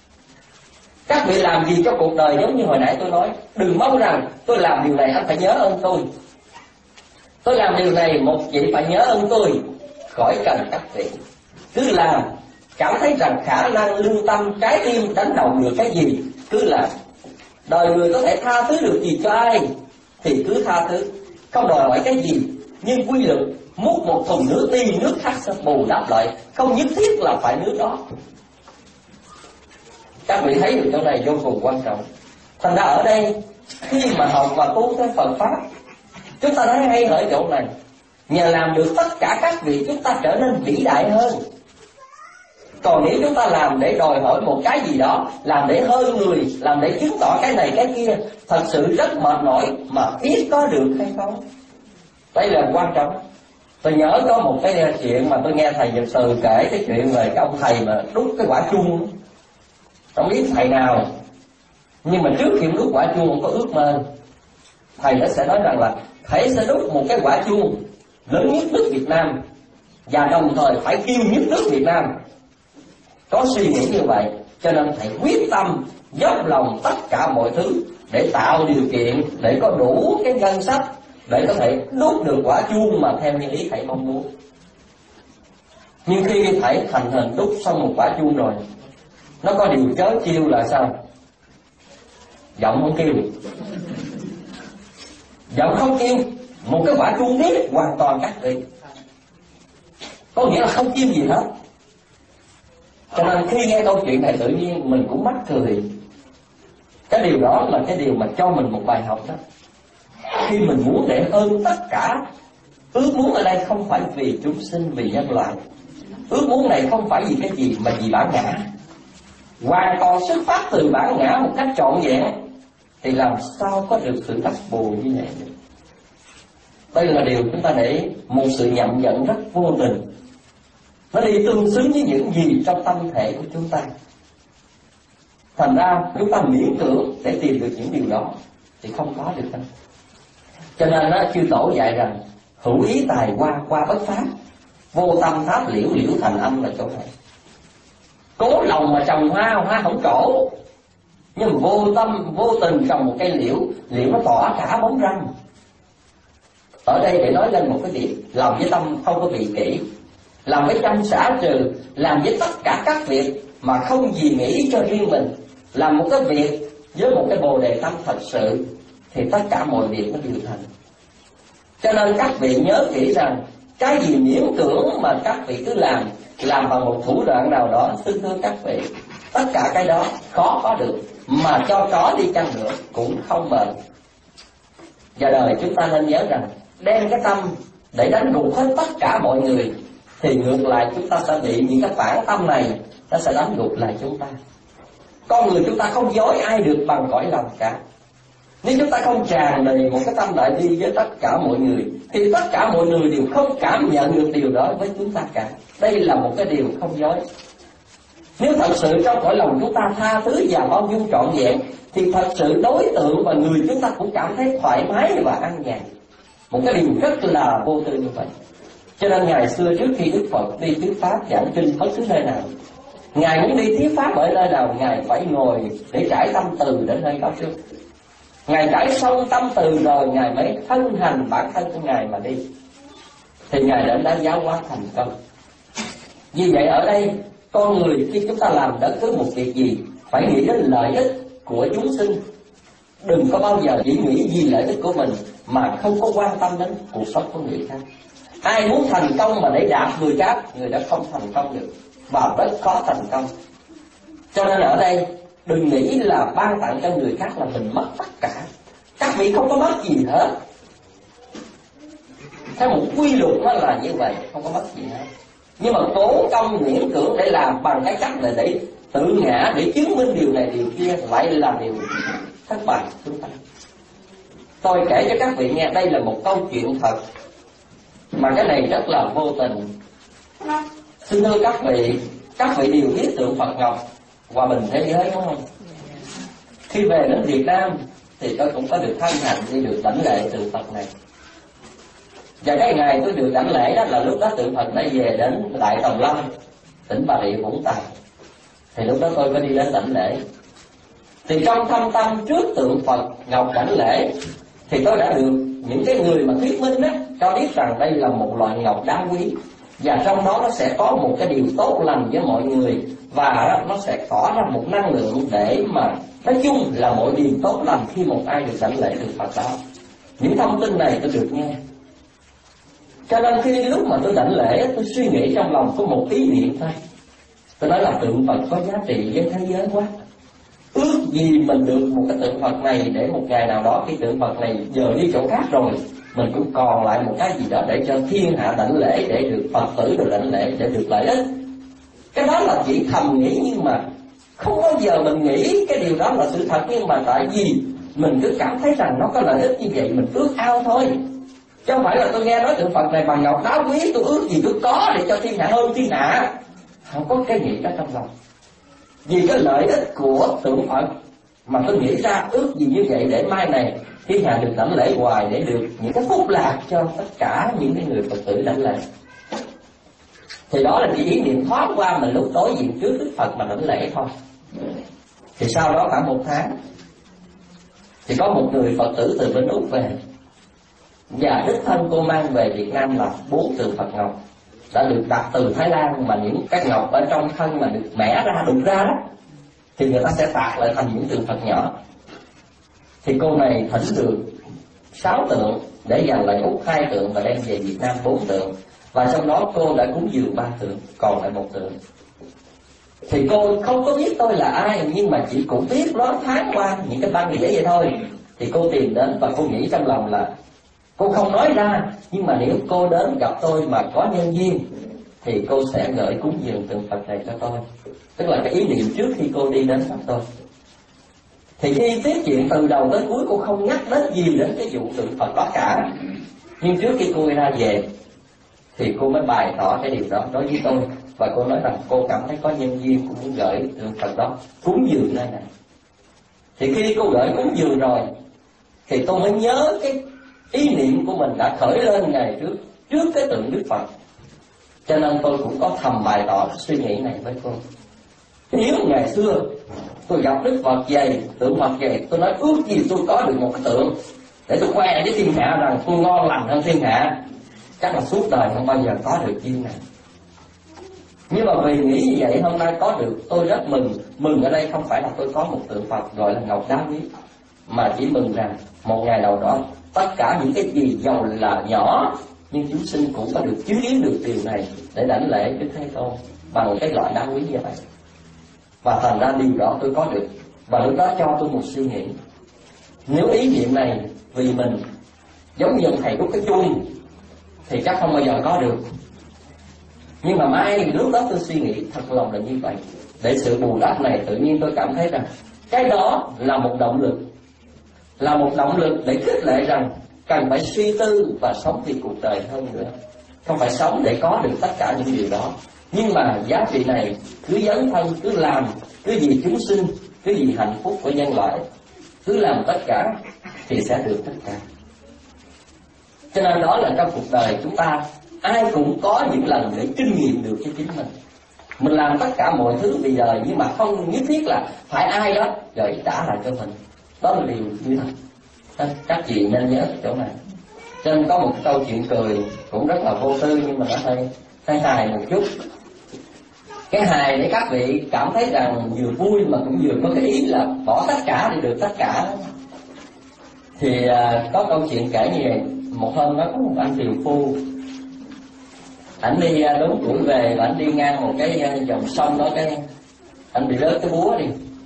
Các vị làm gì cho cuộc đời giống như hồi nãy tôi nói, đừng mong rằng tôi làm điều này anh phải nhớ ơn tôi. Tôi làm điều này một vị phải nhớ ơn tôi. Khỏi cần các vị, cứ làm, cảm thấy rằng khả năng lương tâm trái tim đánh động được cái gì cứ làm. Đời người có thể tha thứ được gì cho ai thì cứ tha thứ, không đòi hỏi cái gì, nhưng quy luật múc một thùng nước đi, nước khác sẽ bù đắp lại, không nhất thiết là phải nước đó. Các vị thấy được chỗ này vô cùng quan trọng. Thành ra ở đây khi mà học và tu theo Phật pháp, Chúng ta nói hay ở chỗ này, nhờ làm được tất cả các việc chúng ta trở nên vĩ đại hơn. Còn nếu chúng ta làm để đòi hỏi một cái gì đó, làm để hơn người, làm để chứng tỏ cái này cái kia, thật sự rất mệt mỏi mà biết có được hay không. Đây là quan trọng. Tôi nhớ có một cái chuyện mà tôi nghe thầy Nhật Từ kể cái chuyện về cái ông thầy mà đút cái quả chuông. Không biết thầy nào, nhưng mà trước khi đút quả chuông có ước mơ. Thầy nó sẽ nói rằng là thầy sẽ đút một cái quả chuông lớn nhất nước Việt Nam, và đồng thời phải kêu nhất nước Việt Nam. Có suy nghĩ như vậy, cho nên thầy quyết tâm dốc lòng tất cả mọi thứ để tạo điều kiện, để có đủ cái ngân sách để có thể đút được quả chuông mà theo như ý thầy mong muốn. Nhưng khi thầy thành hình đút xong một quả chuông rồi, nó có điều chớ chiêu là sao? Giọng không kêu. Giọng không kêu, một cái quả chuông riết hoàn toàn cắt đi. Có nghĩa là không kêu gì hết. Cho nên khi nghe câu chuyện này tự nhiên mình cũng mắc cười. Cái điều đó là cái điều mà cho mình một bài học đó. Khi mình muốn để hơn tất cả, ước muốn ở đây không phải vì chúng sinh, vì nhân loại. Ước muốn này không phải vì cái gì mà vì bản ngã, hoàn toàn xuất phát từ bản ngã một cách trọn vẹn, thì làm sao có được sự đắp bù như vậy được. Đây là điều chúng ta để một sự nhậm nhận rất vô tình. Nó đi tương xứng với những gì trong tâm thể của chúng ta. Thành ra chúng ta miễn cưỡng để tìm được những điều đó thì không có được đâu. Cho nên đó, chư tổ dạy rằng hữu ý tài qua bất pháp, vô tâm pháp liễu thành âm là chỗ này. Cố lòng mà trồng hoa không trổ, nhưng mà vô tình trồng một cây liễu nó tỏa cả bóng râm. Ở đây để nói lên một cái điểm, làm với tâm không có bị kỷ, làm với tâm xả trừ, làm với tất cả các việc mà không gì nghĩ cho riêng mình, làm một cái việc với một cái bồ đề tâm thật sự, thì tất cả mọi việc nó đều thành. Cho nên các vị nhớ kỹ rằng cái gì miễn cưỡng mà các vị cứ làm bằng một thủ đoạn nào đó, xin thưa các vị, tất cả cái đó khó có được, mà cho có đi chăng nữa cũng không bền. Và đời chúng ta nên nhớ rằng đem cái tâm để đánh gục hết tất cả mọi người, thì ngược lại chúng ta sẽ bị những cái phản tâm này nó sẽ đánh gục lại chúng ta. Con người chúng ta không dối ai được bằng cõi lòng cả. Nếu chúng ta không tràn đầy một cái tâm đại bi với tất cả mọi người, thì tất cả mọi người đều không cảm nhận được điều đó với chúng ta cả. Đây là một cái điều không dối. Nếu thật sự trong cõi lòng chúng ta tha thứ và bao dung trọn vẹn, thì thật sự đối tượng và người chúng ta cũng cảm thấy thoải mái và an nhàn. Một cái điều rất là vô tư như vậy. Cho nên ngày xưa trước khi Đức Phật đi thuyết pháp giảng kinh bất cứ nơi nào, Ngài muốn đi thuyết pháp ở nơi nào, Ngài phải ngồi để trải tâm từ đến nơi đó trước. Ngài trải xong tâm từ rồi Ngài mới thân hành bản thân của Ngài mà đi, thì Ngài đã giáo hóa thành công. Vì vậy ở đây con người khi chúng ta làm bất cứ một việc gì phải nghĩ đến lợi ích của chúng sinh. Đừng có bao giờ chỉ nghĩ vì lợi ích của mình mà không có quan tâm đến cuộc sống của người khác. Ai muốn thành công mà để đạp người khác, người đã không thành công được và rất khó thành công. Cho nên ở đây đừng nghĩ là ban tặng cho người khác là mình mất tất cả. Các vị không có mất gì hết. Theo một quy luật nó là như vậy, không có mất gì hết. Nhưng mà tốn công miễn cưỡng để làm bằng cái cách này để tự ngã, để chứng minh điều này điều kia, lại là điều thất bại chúng ta. Tôi kể cho các vị nghe, đây là một câu chuyện thật, mà cái này rất là vô tình. Xin thưa các vị đều biết tượng Phật Ngọc hòa bình thế giới đúng không? Khi về đến Việt Nam thì tôi cũng có được thân hành đi được đảnh lễ tượng Phật này. Và cái ngày tôi được đảnh lễ đó là lúc đó tượng Phật đã về đến Đại Tòng Lâm, tỉnh Bà Rịa Vũng Tàu. Thì lúc đó tôi có đi đến đảnh lễ. Thì trong thâm tâm trước tượng Phật Ngọc đảnh lễ, thì tôi đã được những cái người mà thuyết minh đó cho biết rằng đây là một loại ngọc đáng quý, và trong đó nó sẽ có một cái điều tốt lành với mọi người, và nó sẽ tỏ ra một năng lượng để mà nói chung là mọi điều tốt lành khi một ai được đảnh lễ tượng Phật đó. Những thông tin này tôi được nghe. Cho nên khi lúc mà tôi đảnh lễ, tôi suy nghĩ trong lòng có một ý niệm thôi. Tôi nói là tượng Phật có giá trị với thế giới quá. Ước gì mình được một cái tượng Phật này để một ngày nào đó khi tượng Phật này giờ đi chỗ khác rồi, mình cũng còn lại một cái gì đó để cho thiên hạ đảnh lễ, để được Phật tử được đảnh lễ, để được lợi ích. Cái đó là chỉ thầm nghĩ, nhưng mà không bao giờ mình nghĩ cái điều đó là sự thật. Nhưng mà tại vì mình cứ cảm thấy rằng nó có lợi ích như vậy, mình ước ao thôi. Chứ không phải là tôi nghe nói tượng Phật này bằng ngọc đá quý, tôi ước gì tôi có để cho thiên hạ hơn thiên hạ. Không có cái nghĩ đó trong lòng. Vì cái lợi ích của tượng Phật mà tôi nghĩ ra ước gì như vậy, để mai này thiên hạ được đảnh lễ hoài, để được những cái phúc lạc cho tất cả những cái người Phật tử đảnh lễ. Thì đó là cái ý niệm thoáng qua mình lúc đối diện trước Đức Phật mà đảnh lễ thôi. Thì sau đó khoảng 1 tháng thì có một người Phật tử từ bên Úc về, và đích thân cô mang về Việt Nam là 4 tượng Phật ngọc đã được đặt từ Thái Lan, mà những cái ngọc ở trong thân mà được mẻ ra, đục ra đó, thì người ta sẽ tạc lại thành những tượng Phật nhỏ. Thì cô này thỉnh được 6 tượng để dành lại Úc 2 tượng và đem về Việt Nam 4 tượng. Và trong đó cô đã cúng dường 3 tượng, còn lại 1 tượng. Thì cô không có biết tôi là ai, nhưng mà chỉ cũng biết nó thoáng qua những cái băng nghĩa vậy thôi. Thì cô tìm đến và cô nghĩ trong lòng là cô không nói ra, nhưng mà nếu cô đến gặp tôi mà có nhân duyên thì cô sẽ gửi cúng dường tượng Phật này cho tôi. Tức là cái ý niệm trước khi cô đi đến gặp tôi. Thì khi tiếp chuyện từ đầu đến cuối cô không nhắc đến gì đến cái vụ tượng Phật đó cả. Nhưng trước khi cô ra về thì cô mới bày tỏ cái điều đó đối với tôi. Và cô nói rằng cô cảm thấy có nhân duyên, cũng muốn gửi tượng Phật đó cúng dường nơi này. Thì khi cô gửi cúng dường rồi thì tôi mới nhớ cái ý niệm của mình đã khởi lên ngày trước cái tượng Đức Phật. Cho nên tôi cũng có thầm bày tỏ suy nghĩ này với cô. Nếu ngày xưa tôi gặp Đức Phật vậy, tượng Phật vậy, tôi nói ước gì tôi có được một cái tượng để tôi khoe với thiên hạ rằng tôi ngon lành hơn thiên hạ. Chắc là suốt đời không bao giờ có được duyên này. Nhưng mà vì nghĩ như vậy hôm nay có được, tôi rất mừng. Mừng ở đây không phải là tôi có một tượng Phật gọi là ngọc đá quý, mà chỉ mừng rằng một ngày nào đó tất cả những cái gì giàu là nhỏ, nhưng chúng sinh cũng có được chứng kiến được điều này để đảnh lễ Đức Thế Tôn bằng cái loại đá quý như vậy. Và thành ra điều đó tôi có được. Và lúc đó cho tôi một suy nghĩ. Nếu ý niệm này vì mình giống như thầy đúc cái chuông thì chắc không bao giờ có được. Nhưng mà mai lúc đó tôi suy nghĩ thật lòng là như vậy. Để sự bù đắp này tự nhiên tôi cảm thấy rằng cái đó là một động lực, là một động lực để khích lệ rằng cần phải suy tư và sống vì cuộc đời hơn nữa. Không phải sống để có được tất cả những điều đó, nhưng mà giá trị này cứ dấn thân, cứ làm, cứ vì chúng sinh, cứ vì hạnh phúc của nhân loại, cứ làm tất cả thì sẽ được tất cả. Cho nên đó là trong cuộc đời chúng ta ai cũng có những lần để kinh nghiệm được cho chính mình. Mình làm tất cả mọi thứ bây giờ, nhưng mà không nhất thiết là phải ai đó gửi trả lại cho mình. Đó là điều như thật. Các chị nên nhớ chỗ này. Cho nên có một câu chuyện cười cũng rất là vô tư, nhưng mà nó hơi hài một chút. Cái hài để các vị cảm thấy rằng vừa vui mà cũng vừa có cái ý là bỏ tất cả để được tất cả. Thì có câu chuyện kể như vậy. Một hôm đó có một anh tiều phu, ảnh đi đúng tuổi về và ảnh đi ngang một cái dòng sông đó, cái anh bị rớt cái búa đi.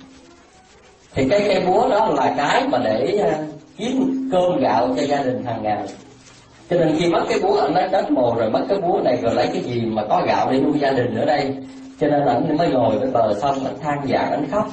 Thì cái cây búa đó là cái mà để kiếm cơm gạo cho gia đình hàng ngày. Cho nên khi mất cái búa anh nói đất mồ rồi, mất cái búa này rồi lấy cái gì mà có gạo để nuôi gia đình ở đây. Cho nên anh mới ngồi bên bờ sông, anh than vãn, anh khóc.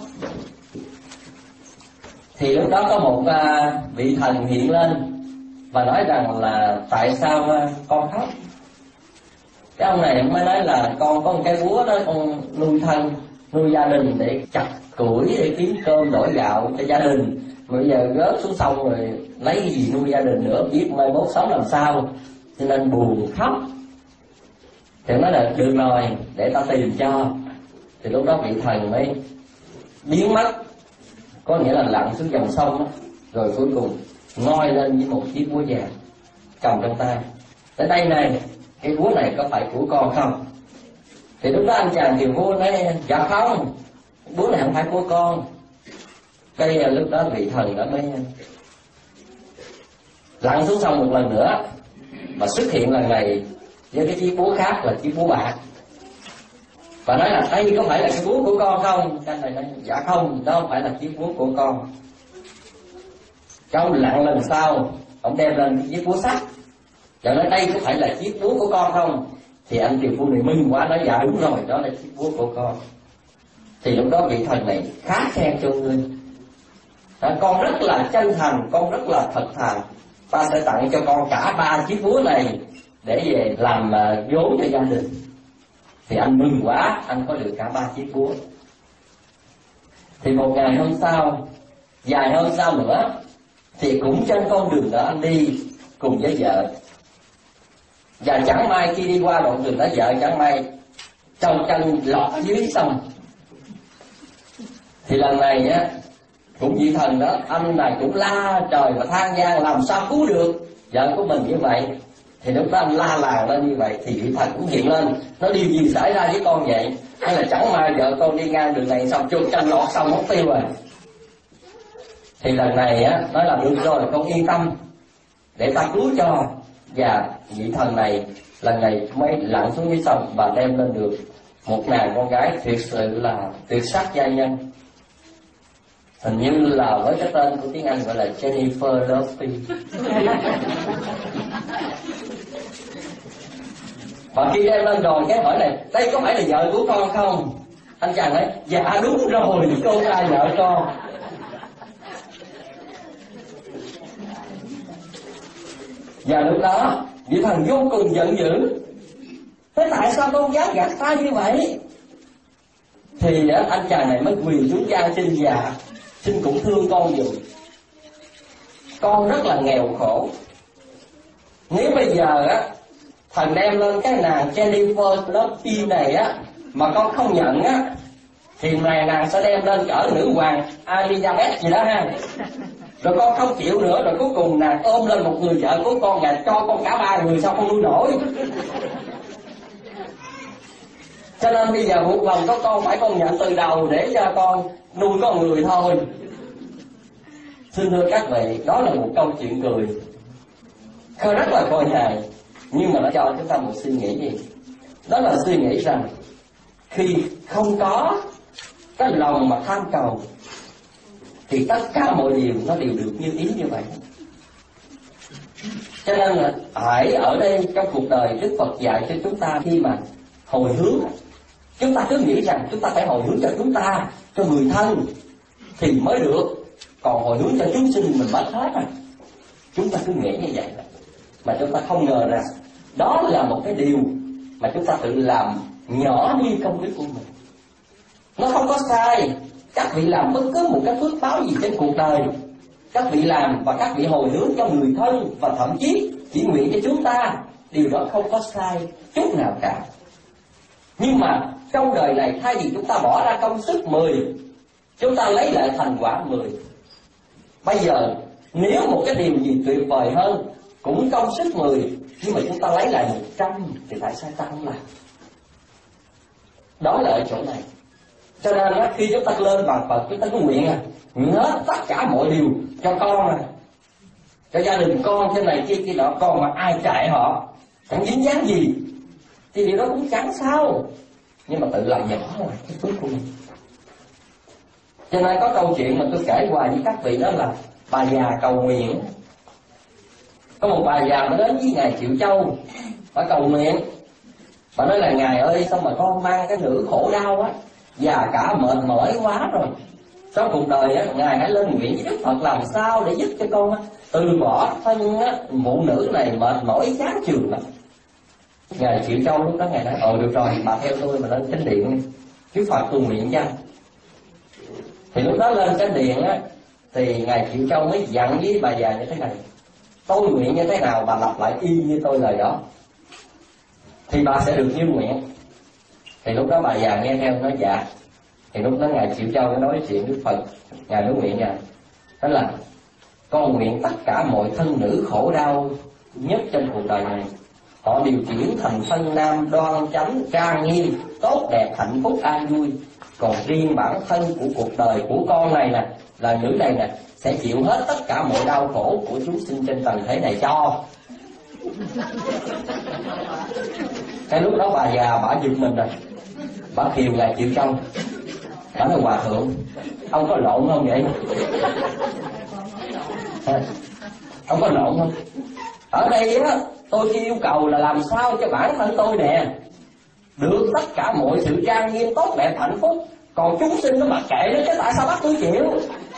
Thì lúc đó có một vị thần hiện lên và nói rằng là tại sao con khóc. Cái ông này mới nói là con có một cái búa đó, con nuôi thân, nuôi gia đình để chặt củi để kiếm cơm đổi gạo cho gia đình. Bây giờ rớt xuống sông rồi lấy cái gì nuôi gia đình nữa, biết mai mốt sống làm sao, cho nên buồn khóc. Thì nói là được rồi, để ta tìm cho. Thì lúc đó vị thần mới biến mất, có nghĩa là lặn xuống dòng sông đó. Rồi cuối cùng ngoi lên với một chiếc búa vàng cầm trong tay. Tới đây này, cái búa này có phải của con không? Thì lúc đó anh chàng tiều phu nói dạ không, búa này không phải của con. Cái lúc đó vị thần đã mới lặn xuống sông một lần nữa và xuất hiện lần này với cái chiếc búa khác là chiếc búa bạc. Và nói là đây có phải là cái búa của con không? Cái này nói dạ không, đó không phải là chiếc búa của con. Trong lặn lần sau ông đem lên cái chiếc búa sắt, và nói đây có phải là chiếc búa của con không? Thì anh triều phu này mừng quá, nói dạ đúng rồi, đó là chiếc búa của con. Thì lúc đó vị thần này khá khen cho ngươi, con rất là chân thành, con rất là thật thà, ta sẽ tặng cho con cả 3 chiếc búa này để về làm vốn cho gia đình. Thì anh mừng quá, anh có được cả 3 chiếc búa. Thì một ngày hôm sau, vài hôm sau nữa, thì cũng trên con đường đó anh đi cùng với vợ, và chẳng may khi đi qua đoạn đường đó, vợ chẳng may trong chân lọt dưới sông. Thì lần này á, cũng vị thần đó, anh này cũng la trời và than gian làm sao cứu được vợ của mình như vậy. Thì lúc đó anh la làng lên như vậy, thì vị thần cũng hiện lên, nó điều gì xảy ra với con vậy? Hay là chẳng may vợ con đi ngang đường này xong chuột chân lọt xong mất tiêu rồi. Thì lần này á, nói là được rồi, con yên tâm, để ta cứu cho. Và vị thần này lần này mới lặn xuống dưới sông và đem lên được một nàng con gái thiệt sự là tuyệt sắc giai nhân. Hình như là với cái tên của tiếng Anh gọi là Jennifer Love. Và khi đem lên rồi cái hỏi này, đây có phải là vợ của con không? Anh chàng nói, dạ đúng rồi, cô ta vợ con. Và lúc đó vị thần vô cùng giận dữ, thế tại sao con dám gạt ta như vậy? Thì anh chàng này mới quỳ xuống van xin, dạ xin cũng thương con dùm, con rất là nghèo khổ. Nếu bây giờ á thần đem lên cái nàng Jennifer Love này á mà con không nhận á, thì nàng sẽ đem lên cỡ nữ hoàng Elizabeth gì đó ha. Rồi con không chịu nữa, rồi cuối cùng nàng ôm lên một người vợ của con và cho con cả 3 người, sao con nuôi nổi? Cho nên bây giờ một lần có con phải con nhận từ đầu để cho con nuôi con người thôi. Xin thưa các vị, đó là một câu chuyện cười, khơi rất là khôi hài, nhưng mà nó cho chúng ta một suy nghĩ gì? Đó là suy nghĩ rằng khi không có cái lòng mà tham cầu thì tất cả mọi điều nó đều được như ý như vậy. Cho nên là hãy ở đây trong cuộc đời Đức Phật dạy cho chúng ta, khi mà hồi hướng, chúng ta cứ nghĩ rằng chúng ta phải hồi hướng cho chúng ta, cho người thân thì mới được, còn hồi hướng cho chúng sinh mình mất hết rồi. Chúng ta cứ nghĩ như vậy mà chúng ta không ngờ rằng đó là một cái điều mà chúng ta tự làm nhỏ đi công đức của mình. Nó không có sai. Các vị làm bất cứ một cái phước báo gì trên cuộc đời, các vị làm và các vị hồi hướng cho người thân, và thậm chí chỉ nguyện cho chúng ta, điều đó không có sai chút nào cả. Nhưng mà trong đời này, thay vì chúng ta bỏ ra công sức 10, chúng ta lấy lại thành quả 10. Bây giờ nếu một cái điều gì tuyệt vời hơn, cũng công sức 10, nhưng mà chúng ta lấy lại 100, thì tại sao ta không làm? Đó là ở chỗ này. Cho nên khi chúng ta lên bàn Phật, chúng ta có nguyện hết tất cả mọi điều cho con, cho gia đình con, thế này kia nọ, con mà ai chạy họ chẳng dính dáng gì thì điều đó cũng chẳng sao, nhưng mà tự làm nhỏ là cái phước của mình. Cho nên có câu chuyện mà tôi kể hoài với các vị, đó là bà già cầu nguyện. Có một bà già mới đến với ngài Triệu Châu, bà cầu nguyện, bà nói là ngài ơi, sao mà con mang cái nỗi khổ đau á, già cả mệt mỏi quá rồi, trong cuộc đời á, ngài hãy lên nguyện với Đức Phật làm sao để giúp cho con từ bỏ thân á, phụ nữ này mệt mỏi chán chường lắm. Ngài Triệu Châu lúc đó ngài nói, được rồi, bà theo tôi mà lên chánh điện Đức Phật tu nguyện cho. Thì lúc đó lên chánh điện á, thì ngài Triệu Châu mới dặn với bà già như thế này, tôi nguyện như thế nào bà lặp lại y như tôi lời đó, thì bà sẽ được như nguyện. Thì lúc đó bà già nghe theo nói dạ. Thì lúc đó ngài Triệu Châu mới nói chuyện Đức Phật, ngài nói nguyện nha, đó là con nguyện tất cả mọi thân nữ khổ đau nhất trên cuộc đời này, họ điều chuyển thành thân nam đoan chánh trang nghiêm, tốt đẹp, hạnh phúc, an vui. Còn riêng bản thân của cuộc đời của con này nè, là nữ này nè, sẽ chịu hết tất cả mọi đau khổ của chúng sinh trên trần thế này cho. Cái lúc đó bà già bả giật mình rồi, bả khiều ngài Triệu Châu, bả nói hòa thượng, ông có lộn không vậy? Không có lộn không? Ở đây á, tôi chỉ yêu cầu là làm sao cho bản thân tôi nè được tất cả mọi sự trang nghiêm tốt đẹp hạnh phúc. Còn chúng sinh nó mặc kệ nó, chứ tại sao bắt tôi chịu?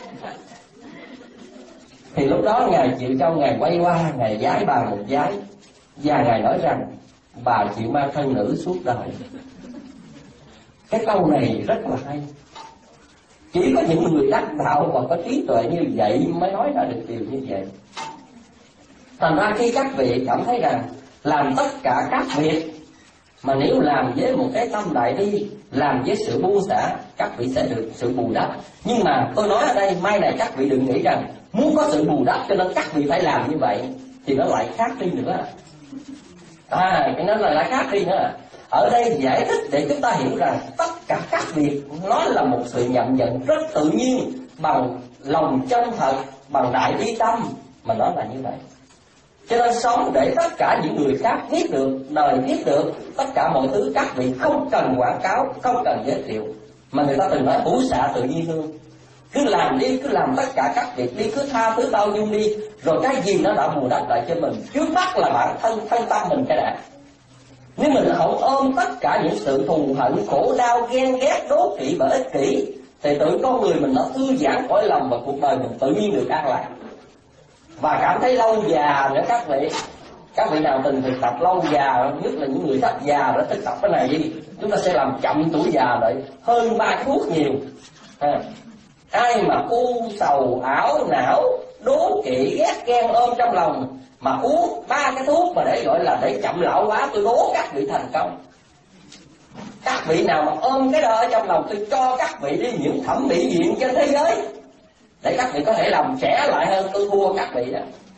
Thì lúc đó Ngài chịu cho Ngài quay qua, Ngài vái bà một vái, và Ngài nói rằng bà chịu mang thân nữ suốt đời. Cái câu này rất là hay. Chỉ có những người đắc đạo và có trí tuệ như vậy mới nói ra được điều như vậy. Thành ra khi các vị cảm thấy rằng làm tất cả các việc mà nếu làm với một cái tâm đại bi, làm với sự buông xả, các vị sẽ được sự bù đắp. Nhưng mà tôi nói ở đây, mai này các vị đừng nghĩ rằng muốn có sự bù đắp cho nên các vị phải làm như vậy, thì nó lại khác đi nữa. Cái nó lại khác đi nữa. Ở đây giải thích để chúng ta hiểu rằng tất cả các việc nó là một sự nhận nhận rất tự nhiên, bằng lòng chân thật, bằng đại bi tâm, mà nó là như vậy. Cho nên sống để tất cả những người khác biết được, đời biết được, tất cả mọi thứ các vị không cần quảng cáo, không cần giới thiệu. Mà người ta từng nói hữu xạ tự nhiên hương. Cứ làm đi, cứ làm tất cả các việc đi, cứ tha thứ bao dung đi, rồi cái gì nó đã bù đắp lại cho mình. Trước mắt là bản thân tâm mình cái đã. Nếu mình không ôm tất cả những sự thù hận, khổ đau, ghen ghét, đố kỵ và ích kỷ, thì tự con người mình nó thư giãn cõi lòng và cuộc đời mình tự nhiên được an lạc. Và cảm thấy lâu già nữa các vị. Các vị nào từng thực tập lâu già, nhất là những người sắp già đã thực tập cái này đi, chúng ta sẽ làm chậm tuổi già lại hơn 3 thuốc nhiều. Ai mà u sầu ảo não, đố kỵ ghét ghen ôm trong lòng, mà uống 3 cái thuốc mà để gọi là để chậm lão hóa, tôi đố các vị thành công. Các vị nào mà ôm cái đó ở trong lòng, tôi cho các vị đi những thẩm mỹ viện trên thế giới để các vị có thể làm trẻ lại hơn, tôi thua các vị đó.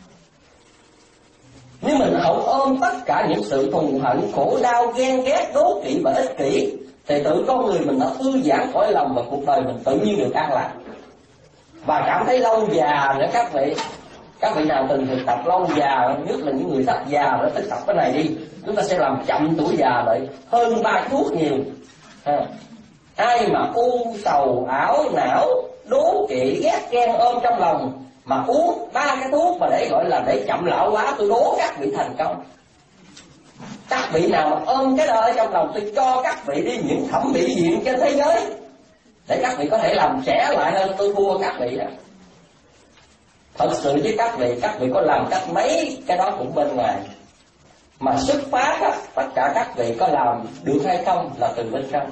Nếu mình không ôm tất cả những sự thù hận, khổ đau, ghen ghét, đố kỵ và ích kỷ, thì tự con người mình nó thư giãn cõi lòng và cuộc đời mình tự nhiên được an lạc. Và cảm thấy lâu già nữa các vị. Các vị nào từng thực tập lâu già, nhất là những người sắp già đã thực tập cái này đi, chúng ta sẽ làm chậm tuổi già lại hơn 3 thuốc nhiều. Ai mà u sầu ảo não, đố kỵ ghét ghen ôm trong lòng, mà uống 3 cái thuốc mà để gọi là để chậm lão hóa, tôi đố các vị thành công. Các vị nào mà ôm cái đó ở trong lòng, tôi cho các vị đi những thẩm mỹ viện trên thế giới để các vị có thể làm trẻ lại hơn, tôi thua các vị đó. Thật sự với các vị có làm cách mấy cái đó cũng bên ngoài. Mà xuất phát á, tất cả các vị có làm được hay không là từ bên trong.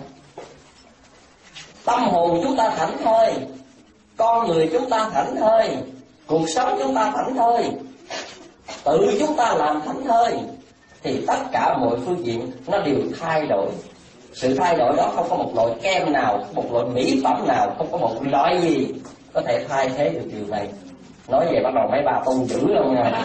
Tâm hồn chúng ta thảnh thơi, con người chúng ta thảnh thơi, cuộc sống chúng ta thảnh thơi, tự chúng ta làm thảnh thơi, thì tất cả mọi phương diện nó đều thay đổi. Sự thay đổi đó không có một loại kem nào, một loại mỹ phẩm nào, không có một loại gì có thể thay thế được điều này. Nói về bắt đầu mấy bà tu dữ luôn nha.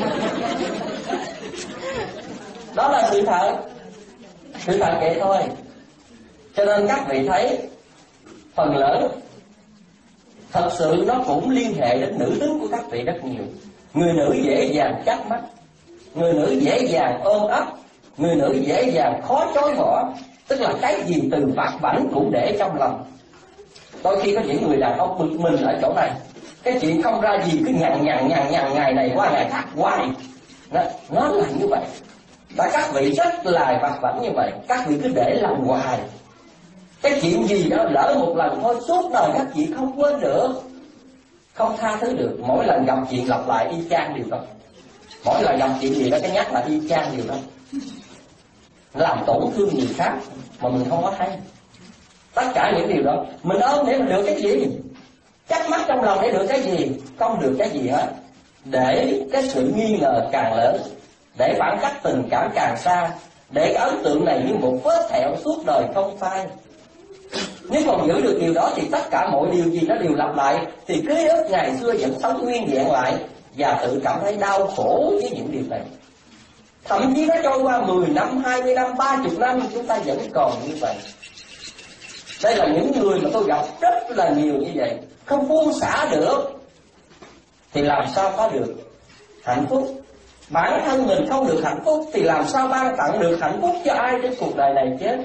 Đó là sự thật vậy thôi. Cho nên các vị thấy phần lớn thật sự nó cũng liên hệ đến nữ tính của các vị rất nhiều. Người nữ dễ dàng chắt mắt, người nữ dễ dàng ôm ấp, người nữ dễ dàng khó chối bỏ. Tức là cái gì từ vặt vãnh cũng để trong lòng. Đôi khi có những người đàn ông bực mình ở chỗ này, cái chuyện không ra gì cứ nhằn ngày này qua ngày khác hoài. Nó là như vậy. Và các vị rất là vặt vãnh như vậy, các vị cứ để lòng hoài. Cái chuyện gì đó lỡ một lần thôi, suốt đời các vị không quên được, không tha thứ được. Mỗi lần gặp chuyện lặp lại y chang điều đó. Mỗi lần gặp chuyện gì đó cái nhắc là y chang điều đó, làm tổn thương người khác mà mình không có thấy. Tất cả những điều đó mình ôm để mình được cái gì? Chắc mắt trong lòng để được cái gì? Không được cái gì hết. Để cái sự nghi ngờ càng lớn, để khoảng cách tình cảm càng xa, để cái ấn tượng này như một vết thẹo suốt đời không phai. Nếu còn giữ được điều đó thì tất cả mọi điều gì nó đều lặp lại, thì ký ức ngày xưa vẫn sống nguyên vẹn lại, và tự cảm thấy đau khổ với những điều này. Thậm chí nó trôi qua 10 năm, 20 năm, 30 năm, chúng ta vẫn còn như vậy. Đây là những người mà tôi gặp rất là nhiều như vậy. Không buông xả được thì làm sao có được hạnh phúc? Bản thân mình không được hạnh phúc thì làm sao ban tặng được hạnh phúc cho ai trên cuộc đời này chứ?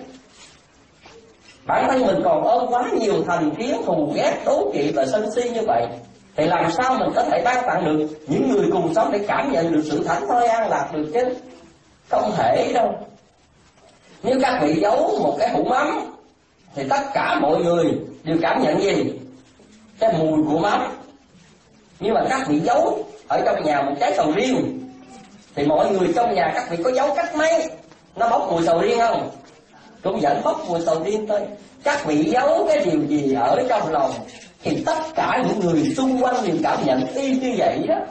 Bản thân mình còn ôm quá nhiều thành kiến, thù ghét, đố kỵ và sân si như vậy, Thì làm sao mình có thể ban tặng được những người cùng sống để cảm nhận được sự thảnh thơi an lạc được chứ? Không thể đâu. Nếu các vị giấu một cái hũ mắm thì tất cả mọi người đều cảm nhận gì? Cái mùi của mắm. Nhưng mà các vị giấu ở trong nhà một trái sầu riêng thì mọi người trong nhà các vị có giấu cách mấy, nó bốc mùi sầu riêng không? Cũng vẫn bốc mùi sầu riêng thôi. Các vị giấu cái điều gì ở trong lòng thì tất cả những người xung quanh đều cảm nhận y như vậy đó.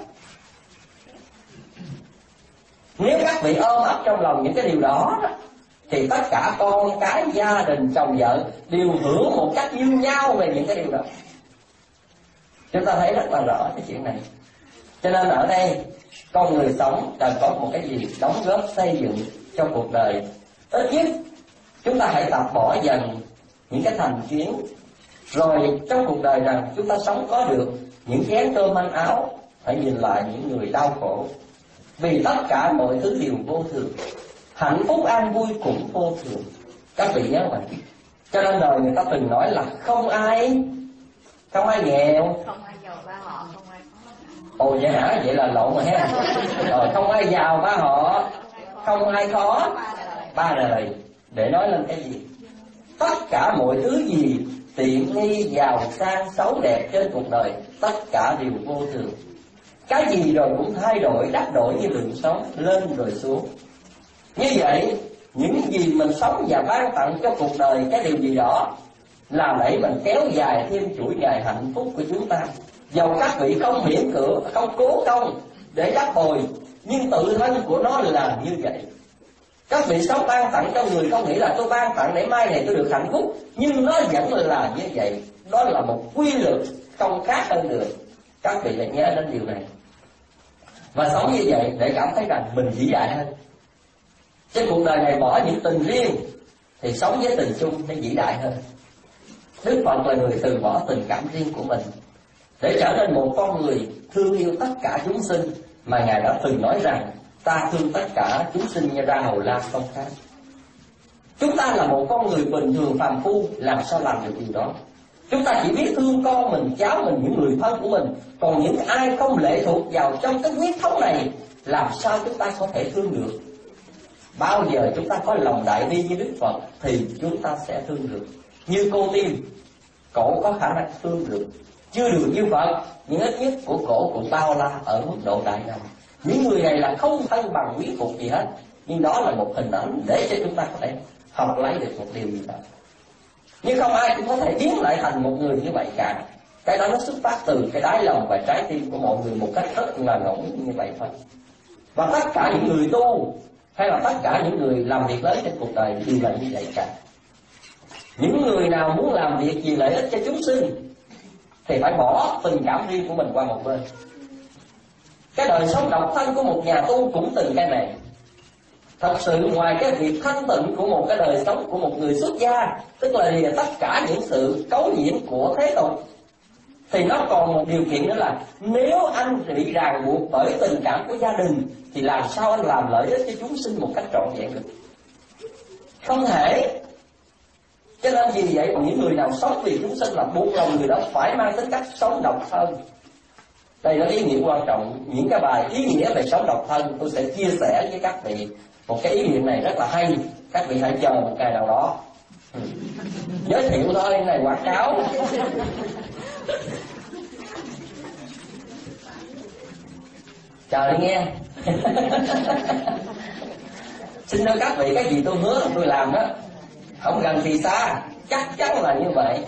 Nếu các vị ôm ấp trong lòng những cái điều đó thì tất cả con cái, gia đình, chồng vợ đều hưởng một cách như nhau về những cái điều đó. Chúng ta thấy rất là rõ cái chuyện này. Cho nên ở đây con người sống cần có một cái gì đóng góp xây dựng trong cuộc đời. Ít nhất chúng ta hãy tập bỏ dần những cái thành kiến, rồi trong cuộc đời rằng chúng ta sống có được những chén cơm manh áo, hãy nhìn lại những người đau khổ. Vì tất cả mọi thứ đều vô thường, hạnh phúc an vui cũng vô thường. Các vị nhớ vậy. Cho nên đời người ta từng nói là không ai nghèo, không ai giàu ba họ, không ai khó. Ồ vậy hả? Vậy là lộn rồi ha. Không ai giàu ba họ, không ai khó ba đời. Để nói lên cái gì? Tất cả mọi thứ gì tiện nghi, giàu sang, xấu đẹp trên cuộc đời, tất cả đều vô thường. Cái gì rồi cũng thay đổi, đắp đổi như đường sống, lên rồi xuống. Như vậy, những gì mình sống và ban tặng cho cuộc đời cái điều gì đó làm đẩy mình kéo dài thêm chuỗi ngày hạnh phúc của chúng ta. Dầu các vị không miễn cưỡng, không cố công để đáp hồi, nhưng tự thân của nó là như vậy. Các vị sống ban tặng cho người không nghĩ là tôi ban tặng để mai này tôi được hạnh phúc, nhưng nó vẫn là như vậy. Đó là một quy luật không khác hơn được. Các vị hãy nhớ đến điều này và sống như vậy để cảm thấy rằng mình vĩ đại hơn. Trên cuộc đời này bỏ những tình riêng thì sống với tình chung mới vĩ đại hơn. Đức Phật là người từ bỏ tình cảm riêng của mình để trở nên một con người thương yêu tất cả chúng sinh, mà Ngài đã từng nói rằng ta thương tất cả chúng sinh như ra hầu la không khác. Chúng ta là một con người bình thường phàm phu, làm sao làm được điều đó? Chúng ta chỉ biết thương con mình, cháu mình, những người thân của mình. Còn những ai không lệ thuộc vào trong cái huyết thống này, làm sao chúng ta có thể thương được? Bao giờ chúng ta có lòng đại bi như Đức Phật thì chúng ta sẽ thương được. Như cô Tim, cổ có khả năng thương được, chưa được như Phật, nhưng ít nhất của cổ cũng bao la ở mức độ đại nào. Những người này là không thân bằng quyến thuộc gì hết, nhưng đó là một hình ảnh để cho chúng ta có thể học lấy được một điều gì đó. Nhưng không ai cũng có thể biến lại thành một người như vậy cả. Cái đó nó xuất phát từ cái đáy lòng và trái tim của mọi người một cách rất là ngẫu nhiên như vậy thôi. Và tất cả những người tu hay là tất cả những người làm việc lớn trên cuộc đời đều là như vậy cả. Những người nào muốn làm việc gì lợi ích cho chúng sinh thì phải bỏ tình cảm riêng của mình qua một bên. Cái đời sống độc thân của một nhà tu cũng từng cái này. Thật sự ngoài cái việc thanh tịnh của một cái đời sống của một người xuất gia, tức là lìa tất cả những sự cấu nhiễm của thế tục, thì nó còn một điều kiện nữa là nếu anh bị ràng buộc bởi tình cảm của gia đình thì làm sao anh làm lợi ích cho chúng sinh một cách trọn vẹn được? Không thể. Cho nên vì vậy những người nào sống vì chúng sinh là buộc lòng người đó phải mang tính cách sống độc thân. Đây là ý nghĩa quan trọng. Những cái bài ý nghĩa về sống độc thân tôi sẽ chia sẻ với các vị. Một cái ý nghĩa này rất là hay. Các vị hãy chờ một ngày nào đó. Giới thiệu thôi, này quảng cáo. Chờ đi nghe. Xin thưa các vị, cái gì tôi hứa tôi làm đó, không gần thì xa, chắc chắn là như vậy.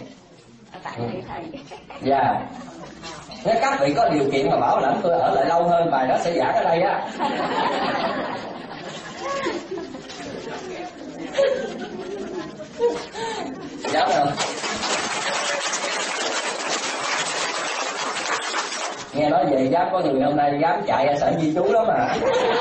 Dạ. Nếu các vị có điều kiện mà bảo lãnh tôi ở lại lâu hơn, bài đó sẽ giảng ở đây á. Dạ rồi. Nghe nói về dám có người hôm nay dám chạy ra sở di trú lắm mà.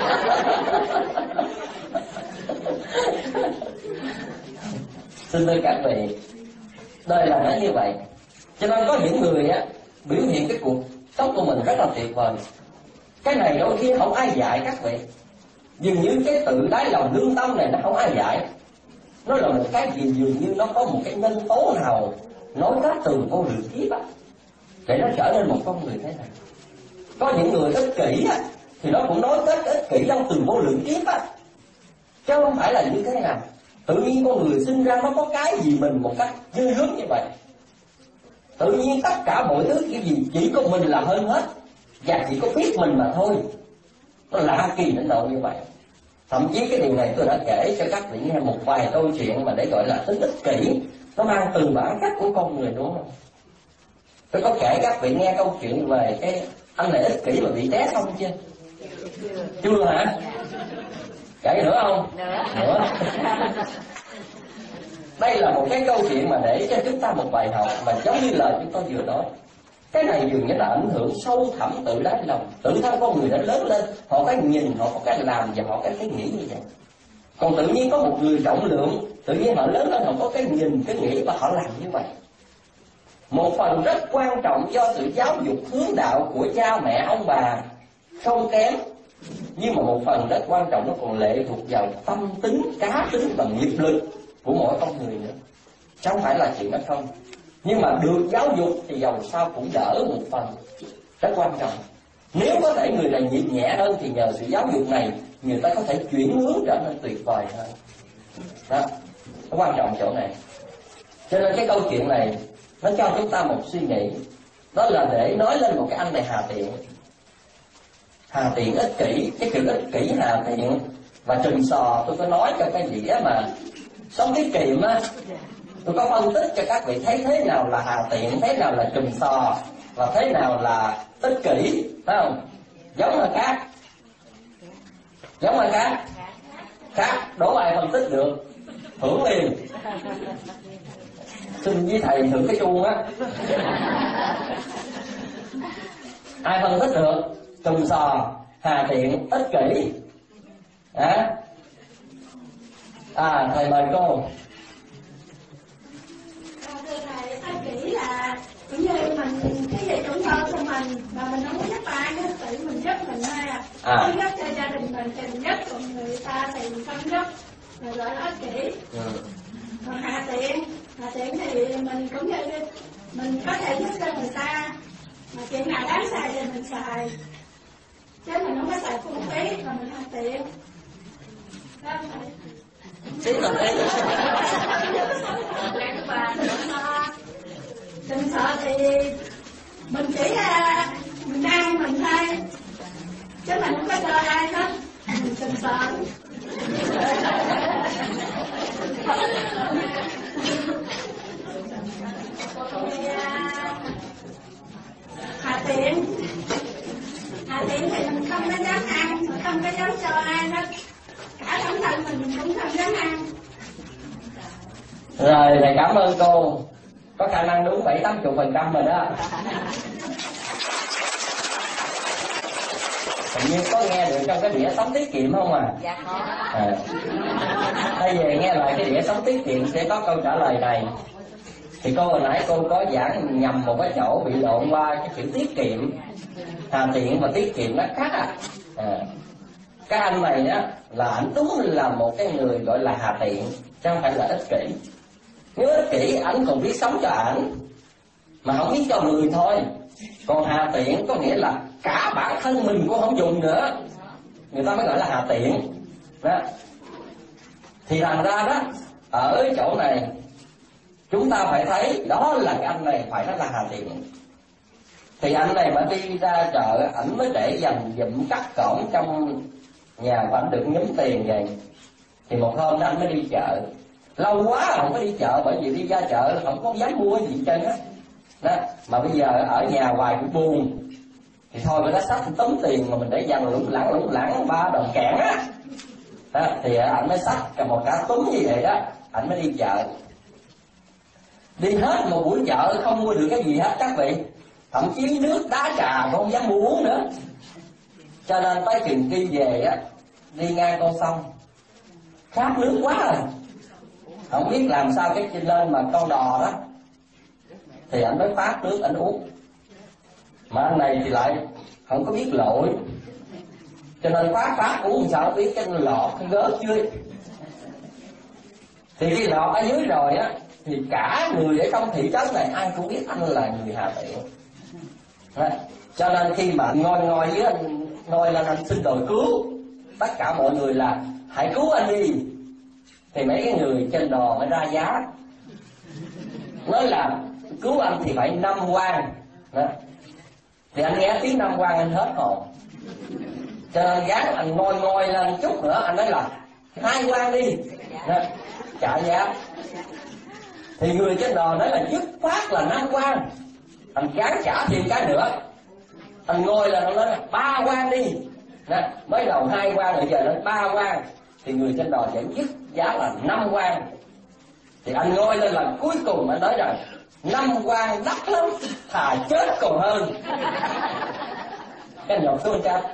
Xin thưa các vị, đời là nó như vậy. Cho nên có những người á biểu hiện cái cuộc sống của mình rất là tuyệt vời. Cái này đôi khi không ai dạy các vị. Dường như cái tự đáy lòng lương tâm này nó không ai dạy. Nó là một cái gì dường như nó có một cái nhân tố nào nói các từ vô lượng kiếp á. để nó trở nên một con người thế này. Có những người ích kỷ á, thì nó cũng nói kết ích kỷ trong từ vô lượng kiếp á, chứ không phải là như thế nào. Tự nhiên con người sinh ra nó có cái gì mình một cách dư hướng như vậy. Tự nhiên tất cả mọi thứ cái gì chỉ có mình là hơn hết, và chỉ có biết mình mà thôi. Nó lạ kỳ đến độ như vậy. Thậm chí cái điều này tôi đã kể cho các vị nghe một vài câu chuyện mà để gọi là tính ích kỷ, nó mang từ bản chất của con người, đúng không? Tôi có kể các vị nghe câu chuyện về cái anh này ích kỷ mà bị té xong chưa? Chưa hả? Kể nữa không? Nữa. Đây là một cái câu chuyện mà để cho chúng ta một bài học mà giống như lời chúng tôi vừa nói. Cái này dường như là ảnh hưởng sâu thẳm tự đáy lòng. Tự thân con người đã lớn lên, họ cái nhìn, họ có cái làm và họ cái nghĩ như vậy. Còn tự nhiên có một người rộng lượng, tự nhiên họ lớn lên họ có cái nhìn, cái nghĩ và họ làm như vậy. Một phần rất quan trọng do sự giáo dục hướng đạo của cha mẹ ông bà không kém, nhưng mà một phần rất quan trọng nó còn lệ thuộc vào tâm tính, cá tính và nghiệp lực của mỗi con người nữa. Chứ không phải là chuyện đó không. Nhưng mà được giáo dục thì dầu sao cũng đỡ một phần rất quan trọng. Nếu có thể người này nhịp nhẹ hơn thì nhờ sự giáo dục này người ta có thể chuyển hướng trở nên tuyệt vời hơn. Đó, nó quan trọng chỗ này. Cho nên cái câu chuyện này nó cho chúng ta một suy nghĩ. Đó là để nói lên một cái anh này hà tiện. Hà tiện ích kỷ. Cái chữ ích kỷ hà tiện và trùm sò tôi có nói cho cái gì á mà sống tiết kiệm á. Tôi có phân tích cho các vị thấy thế nào là hà tiện, thế nào là trùm sò và thế nào là ích kỷ, phải không? Giống là khác. Giống là khác. Khác, đố ai phân tích được hưởng liền. Xin với thầy thử cái chuông á. Ai phân tích được trùm sò, hà tiện, ích kỷ? Thầy mời cô. Thưa thầy, ích kỷ là cũng như mình cái gì cũng lo cho mình mà mình không có giúp ai hết, tự mình giúp mình thôi à. Giúp cho gia đình mình thì mình giúp, còn người ta thì mình không giúp, rồi gọi là ích kỷ. Còn hà tiện thì mình cũng như mình có thể giúp cho người ta, mà chuyện nào đáng xài thì mình xài, chứ mình không có xài phung phí, mà mình hà tiện. Đó thầy. Chính là thế. Đừng sợ thì mình chỉ là mình ăn mình thôi, chứ mình không có cho ai hết. Mình đừng sợ. Hà tiện thì mình không có dám ăn, mình không có dám cho ai hết. Cả bản thân mình cũng không dám ăn. Rồi, thầy cảm ơn cô. Có khả năng đúng 70-80% rồi đó. Tự nhiên có nghe được trong cái đĩa sống tiết kiệm không à? Dạ có. Bây giờ nghe lại cái đĩa sống tiết kiệm sẽ có câu trả lời này. Thì cô hồi nãy cô có giảng nhầm một cái chỗ bị lộn qua cái chữ tiết kiệm. Hà tiện và tiết kiệm nó khác Cái anh này á là ảnh đúng là một cái người gọi là hà tiện, chứ không phải là ích kỷ. Nếu ích kỷ ảnh còn biết sống cho ảnh mà không biết cho người thôi. Còn hà tiện có nghĩa là cả bản thân mình cũng không dùng nữa, người ta mới gọi là hà tiện đó. Thì thành ra đó, ở chỗ này chúng ta phải thấy đó là cái anh này phải nói là hà tiện. Thì anh này mà đi ra chợ, ảnh mới để dành dụm cắt cổng trong nhà và ảnh được nhúm tiền vậy. Thì một hôm đó anh mới đi chợ. Lâu quá không có đi chợ, bởi vì đi ra chợ là không có dám mua gì hết trơn á. Đó, mà bây giờ ở nhà hoài cũng buồn. Thì thôi mình đã xách tấm tiền mà mình để dành lủng lẳng 3 đồng kẽn á. Đó, thì ảnh mới xách cầm một cả túm như vậy đó, ảnh mới đi chợ. Đi hết một buổi chợ không mua được cái gì hết các vị. Thậm chí nước đá trà cũng không dám mua uống nữa. Cho nên tới chừng đi về á, đi ngang con sông, khát nước quá rồi, không biết làm sao cái trên lên mà con đò đó, thì anh mới phát nước anh uống. Mà anh này thì lại không có biết lội, cho nên phát uống sao biết cái lọt cái gớt dưới. Thì khi lọt ở dưới rồi á, thì cả người ở trong thị trấn này ai cũng biết anh là người hà tiện. Cho nên khi mà ngồi với anh ngồi lên anh xin đòi cứu tất cả mọi người là hãy cứu anh đi, thì mấy cái người trên đò mới ra giá, nói là cứu anh thì phải 5 quan. Thì anh nghe tiếng 5 quan anh hết hồn, cho nên gán anh ngồi lên chút nữa, anh nói là 2 quan đi, trả giá. Thì người trên đò nói là dứt khoát là 5 quan, anh gán trả thêm cái nữa. Anh ngồi là nó nói là 3 quan đi, mới đầu 2 quan rồi giờ lên 3 quan, thì người trên đò vẫn dứt giá là 5 quan. Thì anh ngồi lên lần cuối cùng anh nói rằng 5 quan đắt lắm, thà chết còn hơn. Cái nhọc xuống cha.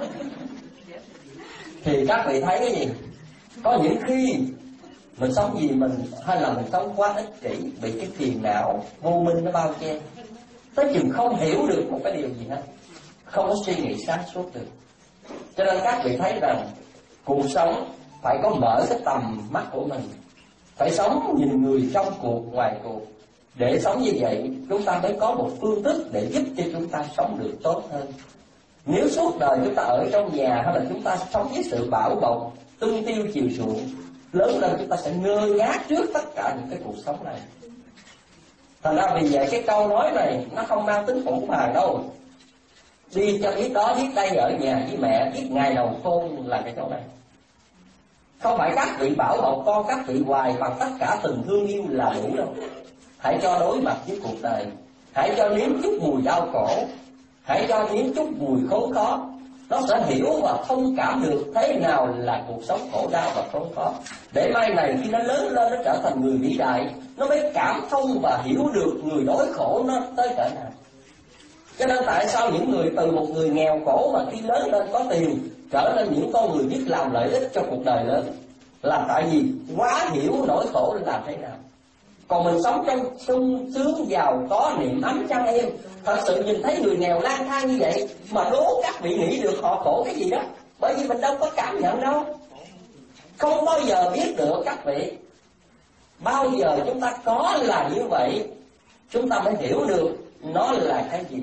Thì các vị thấy cái gì? Có những khi mình sống vì mình, hay là mình sống quá ích kỷ, bị cái phiền não vô minh nó bao che, tới chừng không hiểu được một cái điều gì hết, không có suy nghĩ sáng suốt được. Cho nên các vị thấy rằng cuộc sống phải có mở cái tầm mắt của mình, phải sống nhìn người trong cuộc ngoài cuộc. Để sống như vậy chúng ta mới có một phương thức để giúp cho chúng ta sống được tốt hơn. Nếu suốt đời chúng ta ở trong nhà, hay là chúng ta sống với sự bảo bọc tung tiêu chiều chuộng, lớn lên chúng ta sẽ ngơ ngác trước tất cả những cái cuộc sống này. Thành ra vì vậy cái câu nói này nó không mang tính phũ phàng đâu. Đi cho biết đó biết đây, ở nhà với mẹ biết ngày đầu khôn là cái chỗ này. Không phải các vị bảo bọc con các vị hoài bằng tất cả tình thương yêu là đủ đâu. Hãy cho đối mặt với cuộc đời, hãy cho nếm chút mùi đau khổ, hãy cho nếm chút mùi khốn khó. Nó sẽ hiểu và thông cảm được thế nào là cuộc sống khổ đau và khốn khó. Để mai này khi nó lớn lên, nó trở thành người vĩ đại, nó mới cảm thông và hiểu được người đói khổ nó tới cỡ nào. Cho nên tại sao những người từ một người nghèo khổ mà khi lớn lên có tiền trở nên những con người biết làm lợi ích cho cuộc đời lớn, là tại vì quá hiểu nỗi khổ là thế nào. Còn mình sống trong sung sướng giàu có niềm ấm chăn êm, thật sự nhìn thấy người nghèo lang thang như vậy mà đố các vị nghĩ được họ khổ cái gì đó, bởi vì mình đâu có cảm nhận đâu, không bao giờ biết được các vị. Bao giờ chúng ta có là như vậy, chúng ta mới hiểu được nó là cái gì.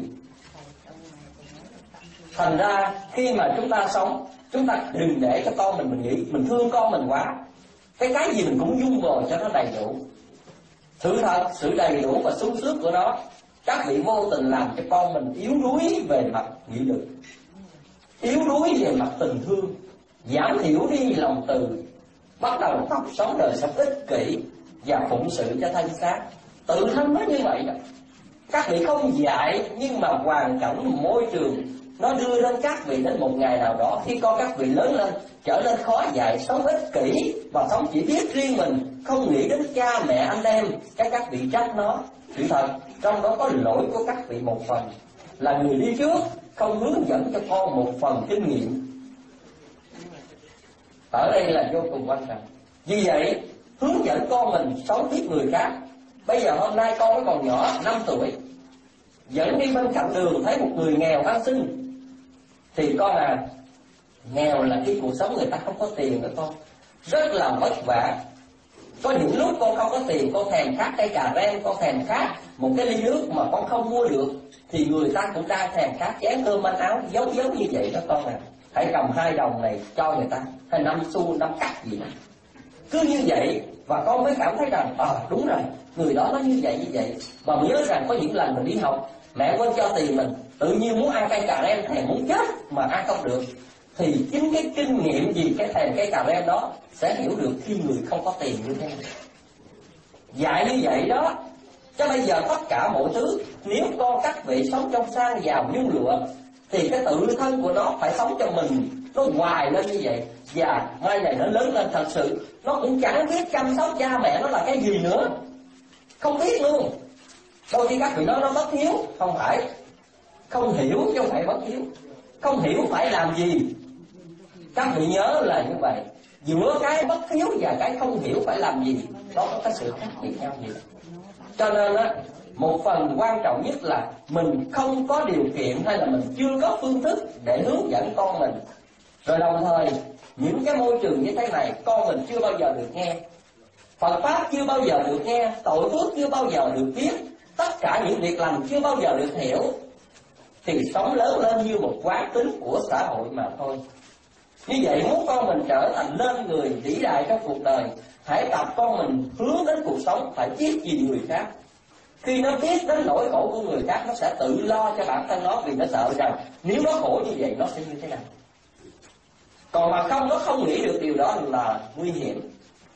Thành ra khi mà chúng ta sống, chúng ta đừng để cho con mình nghĩ mình thương con mình quá, cái gì mình cũng dung bồi cho nó đầy đủ. Sự thật, sự đầy đủ và sung sướng của nó, các vị vô tình làm cho con mình yếu đuối về mặt nghị lực, yếu đuối về mặt tình thương, giảm thiểu đi lòng từ, bắt đầu tập sống đời sống ích kỷ và phụng sự cho thân xác. Tự thân nó như vậy đó. Các vị không dạy, nhưng mà hoàn cảnh môi trường nó đưa đến các vị đến một ngày nào đó, khi con các vị lớn lên trở nên khó dạy, sống ích kỷ và sống chỉ biết riêng mình, không nghĩ đến cha mẹ anh em, các vị trách nó. Sự thật trong đó có lỗi của các vị một phần, là người đi trước không hướng dẫn cho con một phần kinh nghiệm. Ở đây là vô cùng quan trọng. Vì vậy hướng dẫn con mình sống biết người khác. Bây giờ hôm nay con nó còn nhỏ 5 tuổi, dẫn đi bên cạnh đường thấy một người nghèo ăn xin, thì con à, nghèo là cái cuộc sống người ta không có tiền nữa con, rất là vất vả. Có những lúc con không có tiền, con thèm khát cây cà rem, con thèm khát một cái ly nước mà con không mua được, thì người ta cũng đang thèm khát chén cơm manh áo giống như vậy đó con à. Hãy cầm 2 đồng này cho người ta, hay 5 xu 5 cắt gì đó. Cứ như vậy và con mới cảm thấy rằng đúng rồi, người đó nó như vậy. Mà nhớ rằng có những lần mình đi học, mẹ quên cho tiền mình, tự nhiên muốn ăn cây cà rem thèm muốn chết mà ăn không được, thì chính cái kinh nghiệm gì cái thèm cây cà rem đó sẽ hiểu được khi người không có tiền như thế nào. Dạy như vậy đó. Chứ bây giờ tất cả mọi thứ, nếu con các vị sống trong sang giàu nhung lụa, thì cái tự thân của nó phải sống cho mình, nó hoài lên như vậy. Và mai này nó lớn lên thật sự nó cũng chẳng biết chăm sóc cha mẹ nó là cái gì nữa, không biết luôn. Đôi khi các vị nói nó bất hiếu, không phải, không hiểu chứ không phải bất hiếu. Không hiểu phải làm gì. Các vị nhớ là như vậy. Giữa cái bất hiếu và cái không hiểu phải làm gì, đó có cái sự khác biệt nhau gì. Cho nên á, một phần quan trọng nhất là mình không có điều kiện, hay là mình chưa có phương thức để hướng dẫn con mình. Rồi đồng thời những cái môi trường như thế này con mình chưa bao giờ được nghe, Phật Pháp chưa bao giờ được nghe, tội phước chưa bao giờ được biết, tất cả những việc lành chưa bao giờ được hiểu. thì sống lớn lên như một quán tính của xã hội mà thôi. Như vậy muốn con mình trở thành nên người vĩ đại trong cuộc đời, hãy tập con mình hướng đến cuộc sống phải biết gì người khác. Khi nó biết đến nỗi khổ của người khác, nó sẽ tự lo cho bản thân nó, vì nó sợ rằng nếu nó khổ như vậy nó sẽ như thế nào. Còn mà không, nó không nghĩ được điều đó là nguy hiểm.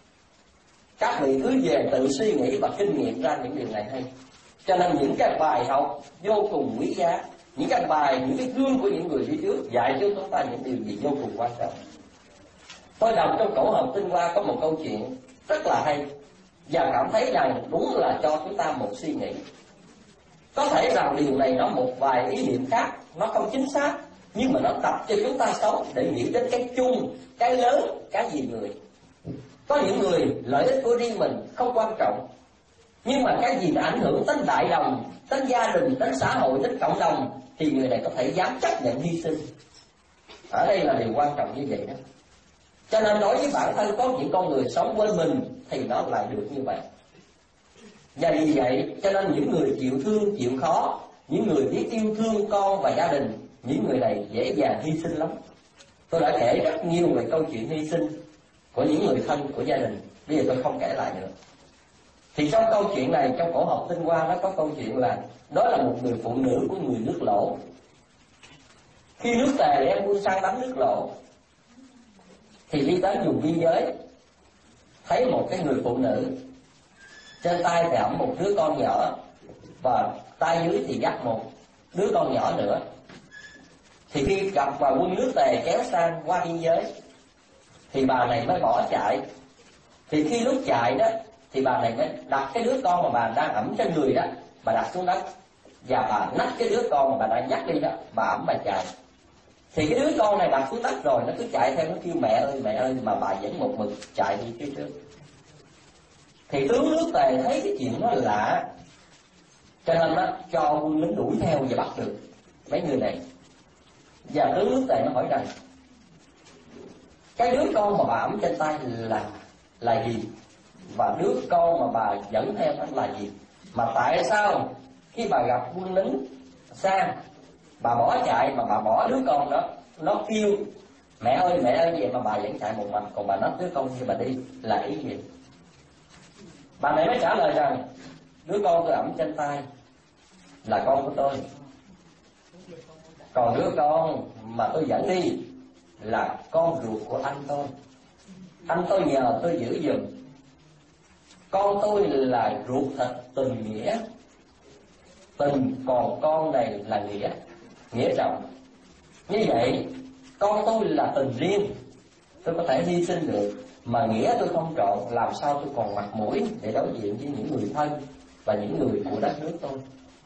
Các vị cứ về tự suy nghĩ và kinh nghiệm ra những điều này hay. Cho nên những cái bài học vô cùng quý giá, những cái bài, những cái gương của những người đi trước dạy cho chúng ta những điều gì vô cùng quan trọng. Tôi đọc trong Cổ Hợp Tinh Hoa có một câu chuyện rất là hay, và cảm thấy rằng đúng là cho chúng ta một suy nghĩ. Có thể rằng điều này nó một vài ý niệm khác, nó không chính xác, nhưng mà nó tập cho chúng ta sống để nghĩ đến cái chung, cái lớn, cái gì người. Có những người lợi ích của riêng mình không quan trọng, nhưng mà cái gì nó ảnh hưởng đến đại đồng, đến gia đình, đến xã hội, đến cộng đồng, thì người này có thể dám chấp nhận hy sinh. Ở đây là điều quan trọng như vậy đó. Cho nên đối với bản thân có những con người sống với mình thì nó lại được như vậy. Và vì vậy cho nên những người chịu thương, chịu khó, những người biết yêu thương con và gia đình, những người này dễ dàng hy sinh lắm. Tôi đã kể rất nhiều về câu chuyện hy sinh của những người thân của gia đình, bây giờ tôi không kể lại nữa. Thì trong câu chuyện này, trong Cổ Học Tinh Hoa nó có câu chuyện là đó là một người phụ nữ của người nước Lỗ. Khi nước Tề đem quân sang đánh nước Lỗ thì đi đến vùng biên giới, thấy một cái người phụ nữ, trên tay thì ẵm một đứa con nhỏ, và tay dưới thì dắt một đứa con nhỏ nữa. Thì khi gặp vào quân nước Tề kéo sang qua biên giới thì bà này mới bỏ chạy. Thì khi lúc chạy đó thì bà này mới đặt cái đứa con mà bà đang ẵm trên người đó, bà đặt xuống đất, và bà nách cái đứa con mà bà đang dắt đi đó, bà ẵm bà chạy. Thì cái đứa con này đặt xuống đất rồi nó cứ chạy theo, nó kêu mẹ ơi, mà bà vẫn một mực chạy đi phía trước. Thì tướng nước Tề thấy cái chuyện đó lạ, cho nên nó cho quân lính đuổi theo và bắt được mấy người này. Và tướng nước Tề nó hỏi rằng cái đứa con mà bà ẵm trên tay là gì, và đứa con mà bà dẫn theo đó là gì, mà tại sao khi bà gặp quân lính sang bà bỏ chạy, mà bà bỏ đứa con đó, nó kêu mẹ ơi vậy mà bà vẫn chạy một mình, còn bà nói đứa con kia bà đi là ý gì? Bà này mới trả lời rằng đứa con tôi ẵm trên tay là con của tôi, còn đứa con mà tôi dẫn đi là con ruột của anh tôi nhờ tôi giữ giùm. Con tôi là ruột thịt tình nghĩa, tình, còn con này là nghĩa trọng. Như vậy con tôi là tình riêng, tôi có thể hy sinh được, mà nghĩa tôi không trọn, làm sao tôi còn mặt mũi để đối diện với những người thân và những người của đất nước tôi.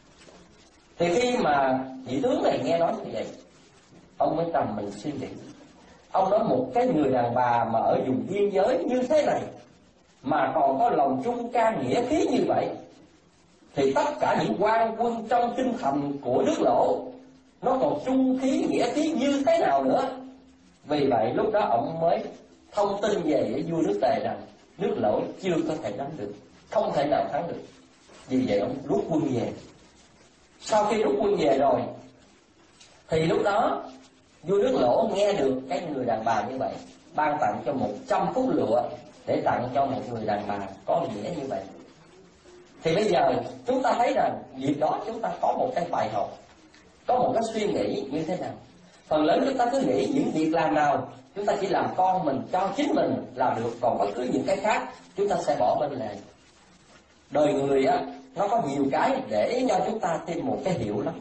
Thì khi mà vị tướng này nghe nói như vậy, ông mới trầm mình suy nghĩ. Ông nói một cái người đàn bà mà ở vùng biên giới như thế này mà còn có lòng trung can nghĩa khí như vậy, thì tất cả những quan quân trong kinh thành của nước Lỗ nó còn trung khí nghĩa khí như thế nào nữa. Vì vậy lúc đó ông mới thông tin về với vua nước Tề rằng nước Lỗ chưa có thể đánh được, không thể nào thắng được. Vì vậy ông rút quân về. Sau khi rút quân về rồi thì lúc đó vua nước Lỗ nghe được cái người đàn bà như vậy, ban tặng cho 100 phút lụa để tặng cho một người đàn bà có nghĩa như vậy. Thì bây giờ chúng ta thấy rằng việc đó chúng ta có một cái bài học, có một cái suy nghĩ như thế nào. Phần lớn chúng ta cứ nghĩ những việc làm nào chúng ta chỉ làm con mình, cho chính mình làm được, còn bất cứ những cái khác chúng ta sẽ bỏ bên lề. Đời người á, nó có nhiều cái để cho chúng ta thêm một cái hiểu lắm.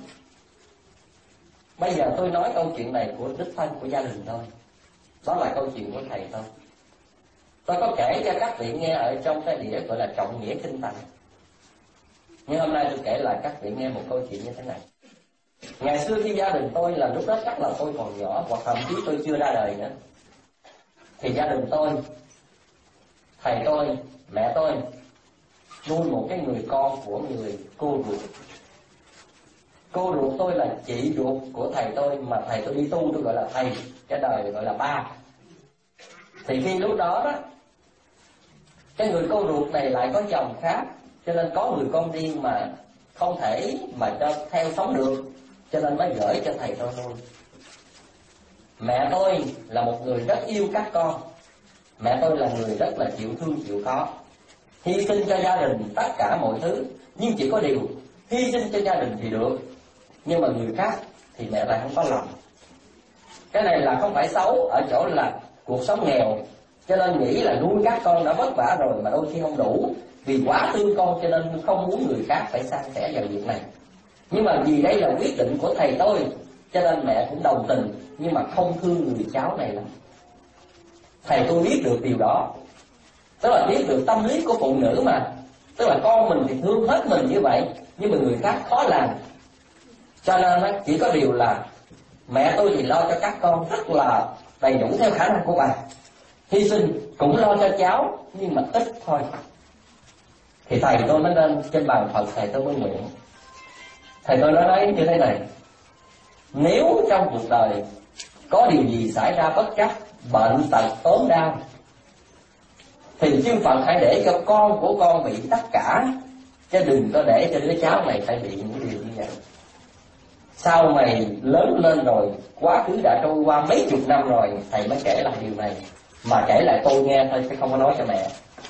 Bây giờ tôi nói câu chuyện này của đích thân của gia đình thôi, đó là câu chuyện của thầy tôi. Tôi có kể cho các vị nghe ở trong cái đĩa gọi là Trọng Nghĩa Kinh Tạng. Nhưng hôm nay tôi kể lại các vị nghe một câu chuyện như thế này. Ngày xưa khi gia đình tôi, là lúc đó chắc là tôi còn nhỏ, hoặc thậm chí tôi chưa ra đời nữa, thì gia đình tôi, thầy tôi, mẹ tôi nuôi một cái người con của người cô ruột. Cô ruột tôi là chị ruột của thầy tôi, mà thầy tôi đi tu tôi gọi là thầy, cái đời gọi là ba. Thì khi lúc đó đó, cái người cô ruột này lại có chồng khác, cho nên có người con riêng mà không thể mà cho theo sống được, cho nên mới gửi cho thầy tôi luôn. Mẹ tôi là một người rất yêu các con. Mẹ tôi là người rất là chịu thương chịu khó, hy sinh cho gia đình tất cả mọi thứ. Nhưng chỉ có điều hy sinh cho gia đình thì được, nhưng mà người khác thì mẹ lại không có lòng. Cái này là không phải xấu ở chỗ là cuộc sống nghèo, cho nên nghĩ là nuôi các con đã vất vả rồi mà đôi khi không đủ, vì quá thương con cho nên không muốn người khác phải san sẻ vào việc này. Nhưng mà vì đây là quyết định của thầy tôi, cho nên mẹ cũng đồng tình, nhưng mà không thương người cháu này lắm. Thầy tôi biết được điều đó, tức là biết được tâm lý của phụ nữ mà. Tức là con mình thì thương hết mình như vậy, nhưng mà người khác khó làm. Cho nên chỉ có điều là mẹ tôi thì lo cho các con rất là đầy đủ theo khả năng của bà, hy sinh cũng lo cho cháu nhưng mà ít thôi. Thì thầy tôi mới lên trên bàn Phật, thầy tôi mới nguyện. Thầy tôi nói như thế này: nếu trong cuộc đời có điều gì xảy ra bất trắc, bệnh tật ốm đau, thì chư Phật hãy để cho con của con bị tất cả, chứ đừng có để cho đứa cháu này phải bị những điều như vậy. Sau này lớn lên rồi, quá khứ đã trôi qua mấy chục năm rồi, thầy mới kể lại điều này, mà kể lại tôi nghe thôi chứ không có nói cho mẹ.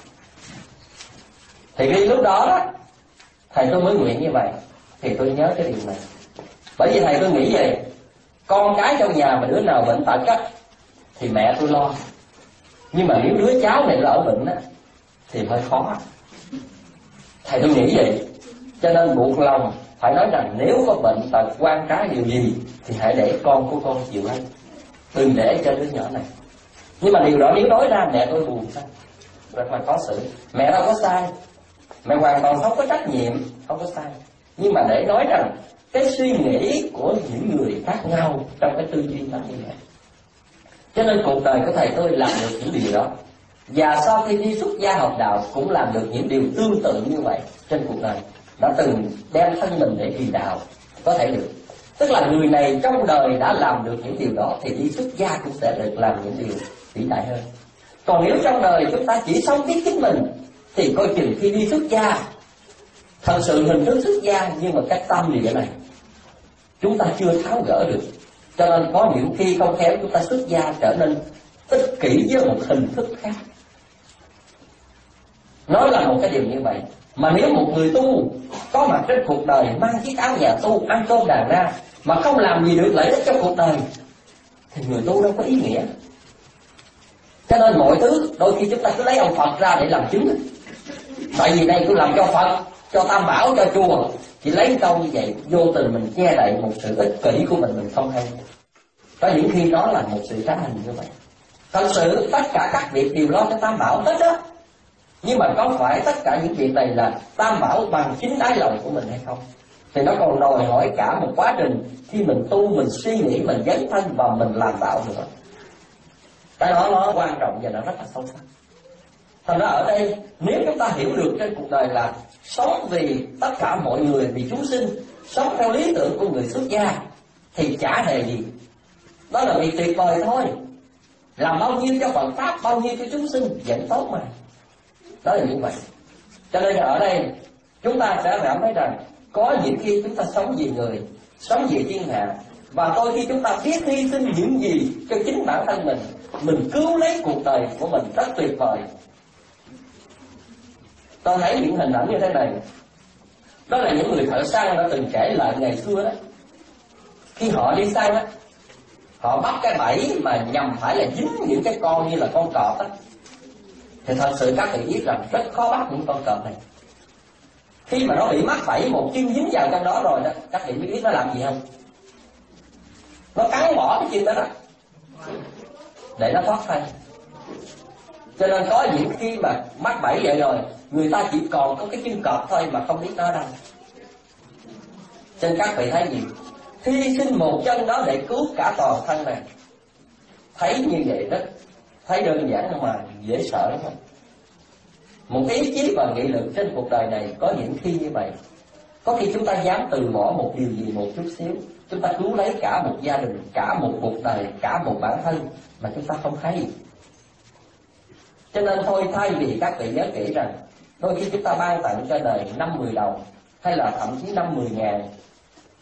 Thì khi lúc đó đó, thầy tôi mới nguyện như vậy. Thì tôi nhớ cái điều này, bởi vì thầy tôi nghĩ vậy, con cái trong nhà mà đứa nào bệnh tật á thì mẹ tôi lo, nhưng mà nếu đứa cháu này lỡ bệnh á thì hơi khó. Thầy tôi nghĩ vậy, cho nên buộc lòng phải nói rằng nếu có bệnh tật quan trái điều gì thì hãy để con của con chịu lấy, đừng để cho đứa nhỏ này. Nhưng mà điều đó nếu nói ra mẹ tôi buồn sao, rất là khó xử. Mẹ đâu có sai, mẹ hoàn toàn không có trách nhiệm, không có sai. Nhưng mà để nói rằng cái suy nghĩ của những người khác nhau trong cái tư duy là như vậy. Cho nên cuộc đời của thầy tôi làm được những điều đó, và sau khi đi xuất gia học đạo cũng làm được những điều tương tự như vậy trên cuộc đời. Đã từng đem thân mình để vì đạo, có thể được. Tức là người này trong đời đã làm được những điều đó, thì đi xuất gia cũng sẽ được làm những điều vĩ đại hơn. Còn nếu trong đời chúng ta chỉ sống biết chính mình, thì coi chừng khi đi xuất gia, thật sự hình thức xuất gia nhưng mà cái tâm địa này chúng ta chưa tháo gỡ được. Cho nên có những khi không khéo chúng ta xuất gia trở nên ích kỷ với một hình thức khác. Nói là một cái điều như vậy. Mà nếu một người tu có mặt trên cuộc đời, mang chiếc áo nhà tu, ăn cơm đàng ra, mà không làm gì được lợi ích cho cuộc đời, thì người tu đâu có ý nghĩa. Cho nên mọi thứ đôi khi chúng ta cứ lấy ông Phật ra để làm chứng. Tại vì đây tôi làm cho Phật, cho Tam Bảo, cho chùa. Chỉ lấy câu như vậy, vô tình mình che đậy một sự ích kỷ của mình không hay. Có những khi đó là một sự trá hình như vậy. Thật sự tất cả các việc đều lo cho Tam Bảo hết đó. Nhưng mà có phải tất cả những việc này là Tam Bảo bằng chính đáy lòng của mình hay không? Thì nó còn đòi hỏi cả một quá trình khi mình tu, mình suy nghĩ, mình dấn thân và mình làm đạo nữa. Cái đó nó quan trọng và nó rất là sâu sắc. Thành ra ở đây, nếu chúng ta hiểu được trên cuộc đời là sống vì tất cả mọi người, vì chúng sinh, sống theo lý tưởng của người xuất gia, thì chả hề gì. Đó là việc tuyệt vời thôi. Làm bao nhiêu cho Phật Pháp, bao nhiêu cho chúng sinh, vẫn tốt mà. Đó là như vậy. Cho nên ở đây chúng ta sẽ cảm thấy rằng có những khi chúng ta sống vì người, sống vì thiên hạ, và đôi khi chúng ta biết hy sinh những gì cho chính bản thân mình cứu lấy cuộc đời của mình rất tuyệt vời. Tôi thấy những hình ảnh như thế này. Đó là những người thợ săn đã từng kể lại ngày xưa đó. Khi họ đi săn á, họ bắt cái bẫy mà nhằm phải là dính những cái con như là con cọp á, thì thật sự các vị biết rằng rất khó bắt những con cọp này. Khi mà nó bị mắc bẫy, một chân dính vào trong đó rồi đó, các vị biết nó làm gì không? Nó cắn bỏ cái chân đó đó để nó thoát thân. Cho nên có những khi mà mắc bẫy vậy rồi, người ta chỉ còn có cái chân cọp thôi mà không biết nó đâu. Cho nên các vị thấy gì? Hy sinh một chân đó để cứu cả toàn thân này. Thấy như vậy đó, thấy đơn giản mà dễ sợ lắm. Một ý chí và nghị lực trên cuộc đời này có những khi như vậy. Có khi chúng ta dám từ bỏ một điều gì một chút xíu, chúng ta cứu lấy cả một gia đình, cả một cuộc đời, cả một bản thân mà chúng ta không thấy. Cho nên thôi, thay vì các vị nhớ kỹ rằng đôi khi chúng ta ban tặng cho đời 5-10 đồng hay là thậm chí 5-10 ngàn,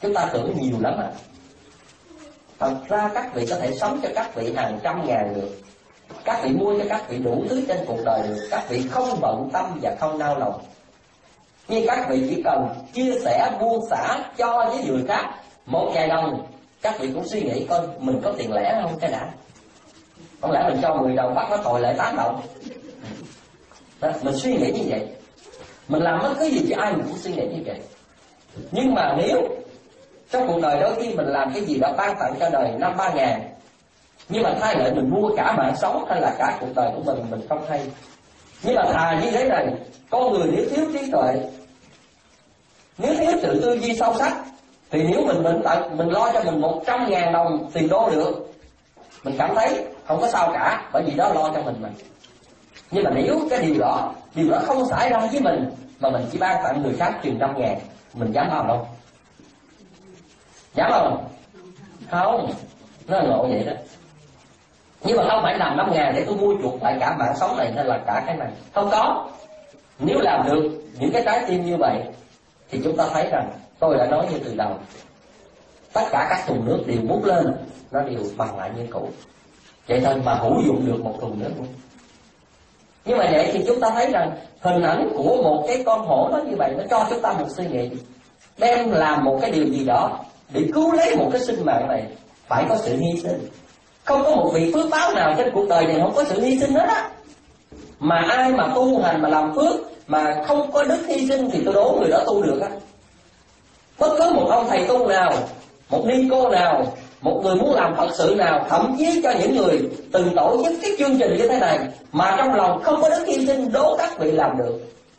Chúng ta tưởng nhiều lắm à. Thật ra các vị có thể sống cho các vị hàng trăm ngàn được, các vị mua cho các vị đủ thứ trên cuộc đời được, các vị không bận tâm và không đau lòng. Nhưng các vị chỉ cần chia sẻ buông xả cho với người khác 1.000 đồng, các vị cũng suy nghĩ coi mình có tiền lẻ không cái đã. Không lẽ mình cho 10 đồng bắt nó tội lại 8 đồng? Đó, mình suy nghĩ như vậy. Mình làm bất cứ gì cho ai mình cũng suy nghĩ như vậy. Nhưng mà nếu trong cuộc đời đôi khi mình làm cái gì đó ban tặng cho đời 5-3 ngàn, nhưng mà thay lại mình mua cả mạng sống hay là cả cuộc đời của mình không hay. Nhưng mà thà như thế này, con người nếu thiếu trí tuệ, nếu thiếu sự tư duy sâu sắc, thì nếu mình lo cho mình 100.000 đồng tiền đô được, mình cảm thấy không có sao cả, bởi vì đó lo cho mình mà. Nhưng mà nếu cái điều đó không xảy ra với mình, mà mình chỉ ban tặng người khác chừng 5.000, mình dám làm không? Dám không? Không, nó là ngộ vậy đó. Nhưng mà không phải làm 5.000 để tôi mua chuộc lại cả mạng sống này hay là cả cái này. Không có. Nếu làm được những cái trái tim như vậy, thì chúng ta thấy rằng tôi đã nói như từ đầu, tất cả các thùng nước đều bút lên, nó đều bằng lại như cũ. Vậy thôi mà hữu dụng được một thùng nước luôn. Nhưng mà vậy thì chúng ta thấy rằng hình ảnh của một cái con hổ nó như vậy, nó cho chúng ta một suy nghĩ. Đem làm một cái điều gì đó để cứu lấy một cái sinh mạng này, phải có sự hy sinh. Không có một vị phước báo nào trên cuộc đời này không có sự hy sinh hết á. Mà ai mà tu hành mà làm phước mà không có đức hy sinh thì tôi đố người đó tu được á. Bất cứ một ông thầy tu nào, một ni cô nào, một người muốn làm Phật sự nào, thậm chí cho những người từng tổ chức cái chương trình như thế này mà trong lòng không có đức hy sinh, đố các vị làm được.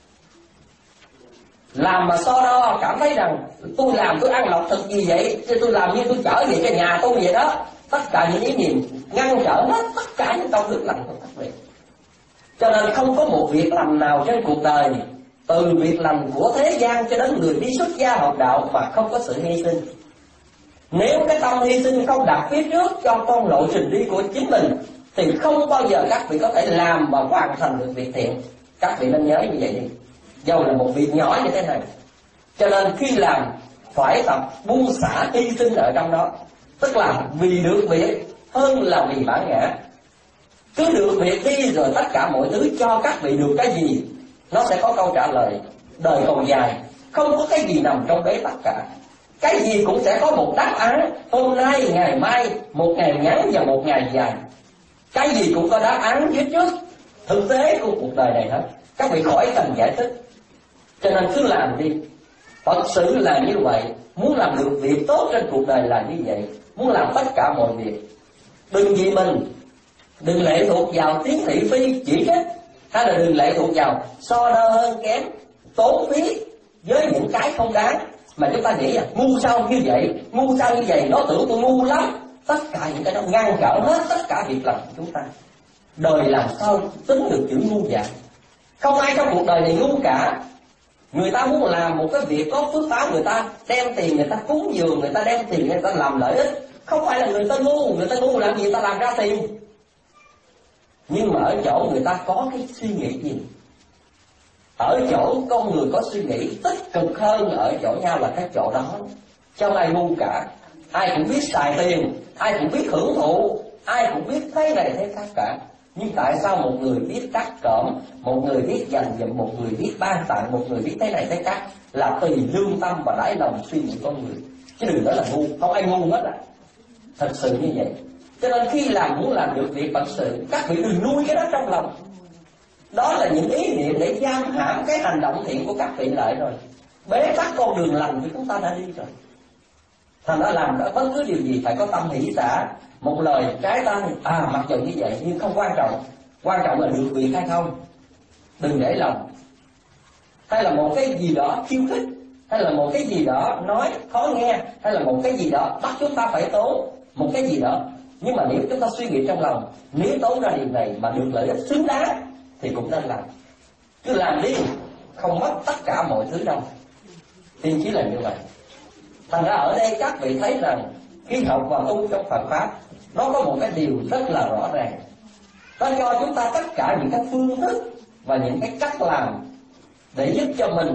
Làm mà so đo cảm thấy rằng tôi làm tôi ăn lọc thực gì vậy, tôi làm như tôi trở về cho nhà tôi vậy đó. Tất cả những ý niệm ngăn trở hết tất cả những công đức lành của các vị. Cho nên không có một việc làm nào trên cuộc đời, từ việc làm của thế gian cho đến người đi xuất gia học đạo, mà không có sự hy sinh. Nếu cái tâm hy sinh không đặt phía trước cho con lộ trình đi của chính mình, thì không bao giờ các vị có thể làm và hoàn thành được việc thiện. Các vị nên nhớ như vậy đi, dầu là một việc nhỏ như thế này. Cho nên khi làm phải tập buông xả hy sinh ở trong đó. Tức là vì được việc hơn là vì bản ngã. Cứ được việc đi rồi tất cả mọi thứ cho các vị được cái gì, nó sẽ có câu trả lời. Đời còn dài, không có cái gì nằm trong bế tắc cả. Cái gì cũng sẽ có một đáp án. Hôm nay, ngày mai, một ngày ngắn và một ngày dài. Cái gì cũng có đáp án phía trước thực tế của cuộc đời này hết. Các vị khỏi cần giải thích. Cho nên cứ làm đi. Thật sự là như vậy. Muốn làm được việc tốt trên cuộc đời là như vậy. Muốn làm tất cả mọi việc. Đừng vì mình, đừng lệ thuộc vào tiếng thị phi chỉ trích, hay là đừng lệ thuộc vào so đo hơn kém, tốn phí với những cái không đáng. Mà chúng ta nghĩ là ngu sao như vậy, ngu sao như vậy, nó tưởng tôi ngu lắm. Tất cả những cái đó ngăn trở hết tất cả việc làm của chúng ta. Đời làm sao tính được chữ ngu vậy? Không ai trong cuộc đời này ngu cả. Người ta muốn làm một cái việc có phước báo, người ta đem tiền người ta cúng dường, người ta đem tiền người ta làm lợi ích. Không phải là người ta ngu làm gì người ta làm ra tiền. Nhưng mà ở chỗ người ta có cái suy nghĩ gì? Ở chỗ con người có suy nghĩ tích cực hơn ở chỗ nhau là cái chỗ đó. Không ai ngu cả. Ai cũng biết xài tiền, ai cũng biết hưởng thụ, ai cũng biết thế này thế khác cả. Nhưng tại sao một người biết cắt cỡm, một người biết dành dụm, một người biết ban tặng, một người biết thế này thế khác, là tùy lương tâm và đáy lòng suy nghĩ con người. Chứ đừng nói là ngu, không ai ngu hết à. Thật sự như vậy. Cho nên khi muốn làm được việc Phật sự, các vị đừng nuôi cái đó trong lòng. Đó là những ý niệm để giam hãm cái hành động thiện của các vị lại rồi. Bế tắc con đường lành của chúng ta đã đi rồi. Thành ra làm đó bất cứ điều gì phải có tâm hỷ xả. Một lời trái tay, mặc dù như vậy nhưng không quan trọng. Quan trọng là được việc hay không. Đừng để lòng. Hay là một cái gì đó khiêu khích, hay là một cái gì đó nói khó nghe, hay là một cái gì đó bắt chúng ta phải tốn một cái gì đó. Nhưng mà nếu chúng ta suy nghĩ trong lòng, nếu tốn ra điều này mà được lợi ích xứng đáng thì cũng nên làm. Cứ làm đi, không mất tất cả mọi thứ đâu. Tiên chí là như vậy. Thành ra ở đây các vị thấy rằng khi học và tu trong Phật Pháp, nó có một cái điều rất là rõ ràng. Nó cho chúng ta tất cả những cái phương thức và những cái cách làm để giúp cho mình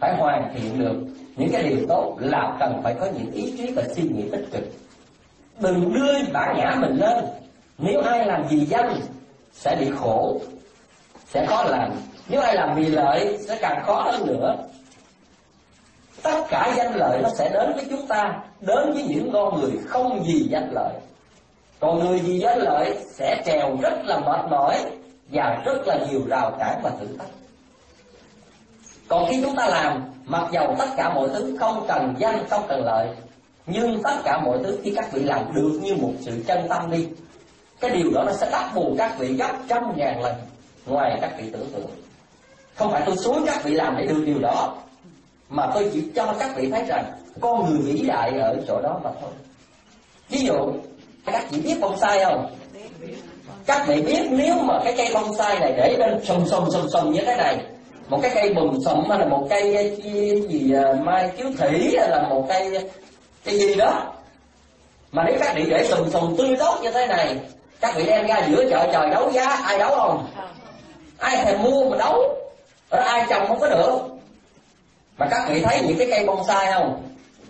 phải hoàn thiện được những cái điều tốt là cần phải có những ý chí và suy nghĩ tích cực. Đừng đưa bản ngã mình lên. Nếu ai làm vì danh sẽ bị khổ, sẽ khó làm. Nếu ai làm vì lợi sẽ càng khó hơn nữa. Tất cả danh lợi nó sẽ đến với chúng ta, đến với những con người không vì danh lợi. Còn người vì danh lợi sẽ trèo rất là mệt mỏi và rất là nhiều rào cản và thử thách. Còn khi chúng ta làm, mặc dầu tất cả mọi thứ không cần danh, không cần lợi, nhưng tất cả mọi thứ khi các vị làm được như một sự chân tâm đi, cái điều đó nó sẽ đắp bù các vị gấp 100.000 lần ngoài các vị tưởng tượng. Không phải tôi xúi các vị làm để được điều đó, mà tôi chỉ cho các vị thấy rằng con người vĩ đại ở chỗ đó mà thôi. Ví dụ, các vị biết bonsai không? Các vị biết nếu mà cái cây bonsai này để lên sùm như thế này, một cái cây bùm sùm hay là một cây gì mai chiếu thủy hay là một cây gì đó, mà nếu các vị để sùm tươi tốt như thế này, các vị đem ra giữa chợ trời đấu giá, ai đấu không? Ai thèm mua mà đấu, rồi ai trồng không có được. Mà các vị thấy những cái cây bonsai không?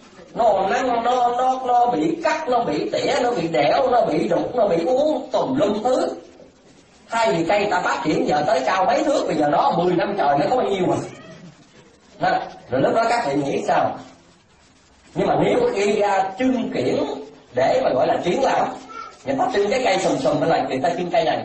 Nó bị cắt, nó bị tỉa, nó bị đẽo, nó bị đục, nó bị uống tùm lum thứ. Thay vì cây ta phát triển giờ tới cao mấy thước, bây giờ nó 10 năm trời nó có bao nhiêu mà. Đó. Rồi lúc đó các vị nghĩ sao? Nhưng mà nếu khi ra trưng kiển để mà gọi là triển lãm, người ta trưng cái cây sùm là người ta trưng cây này,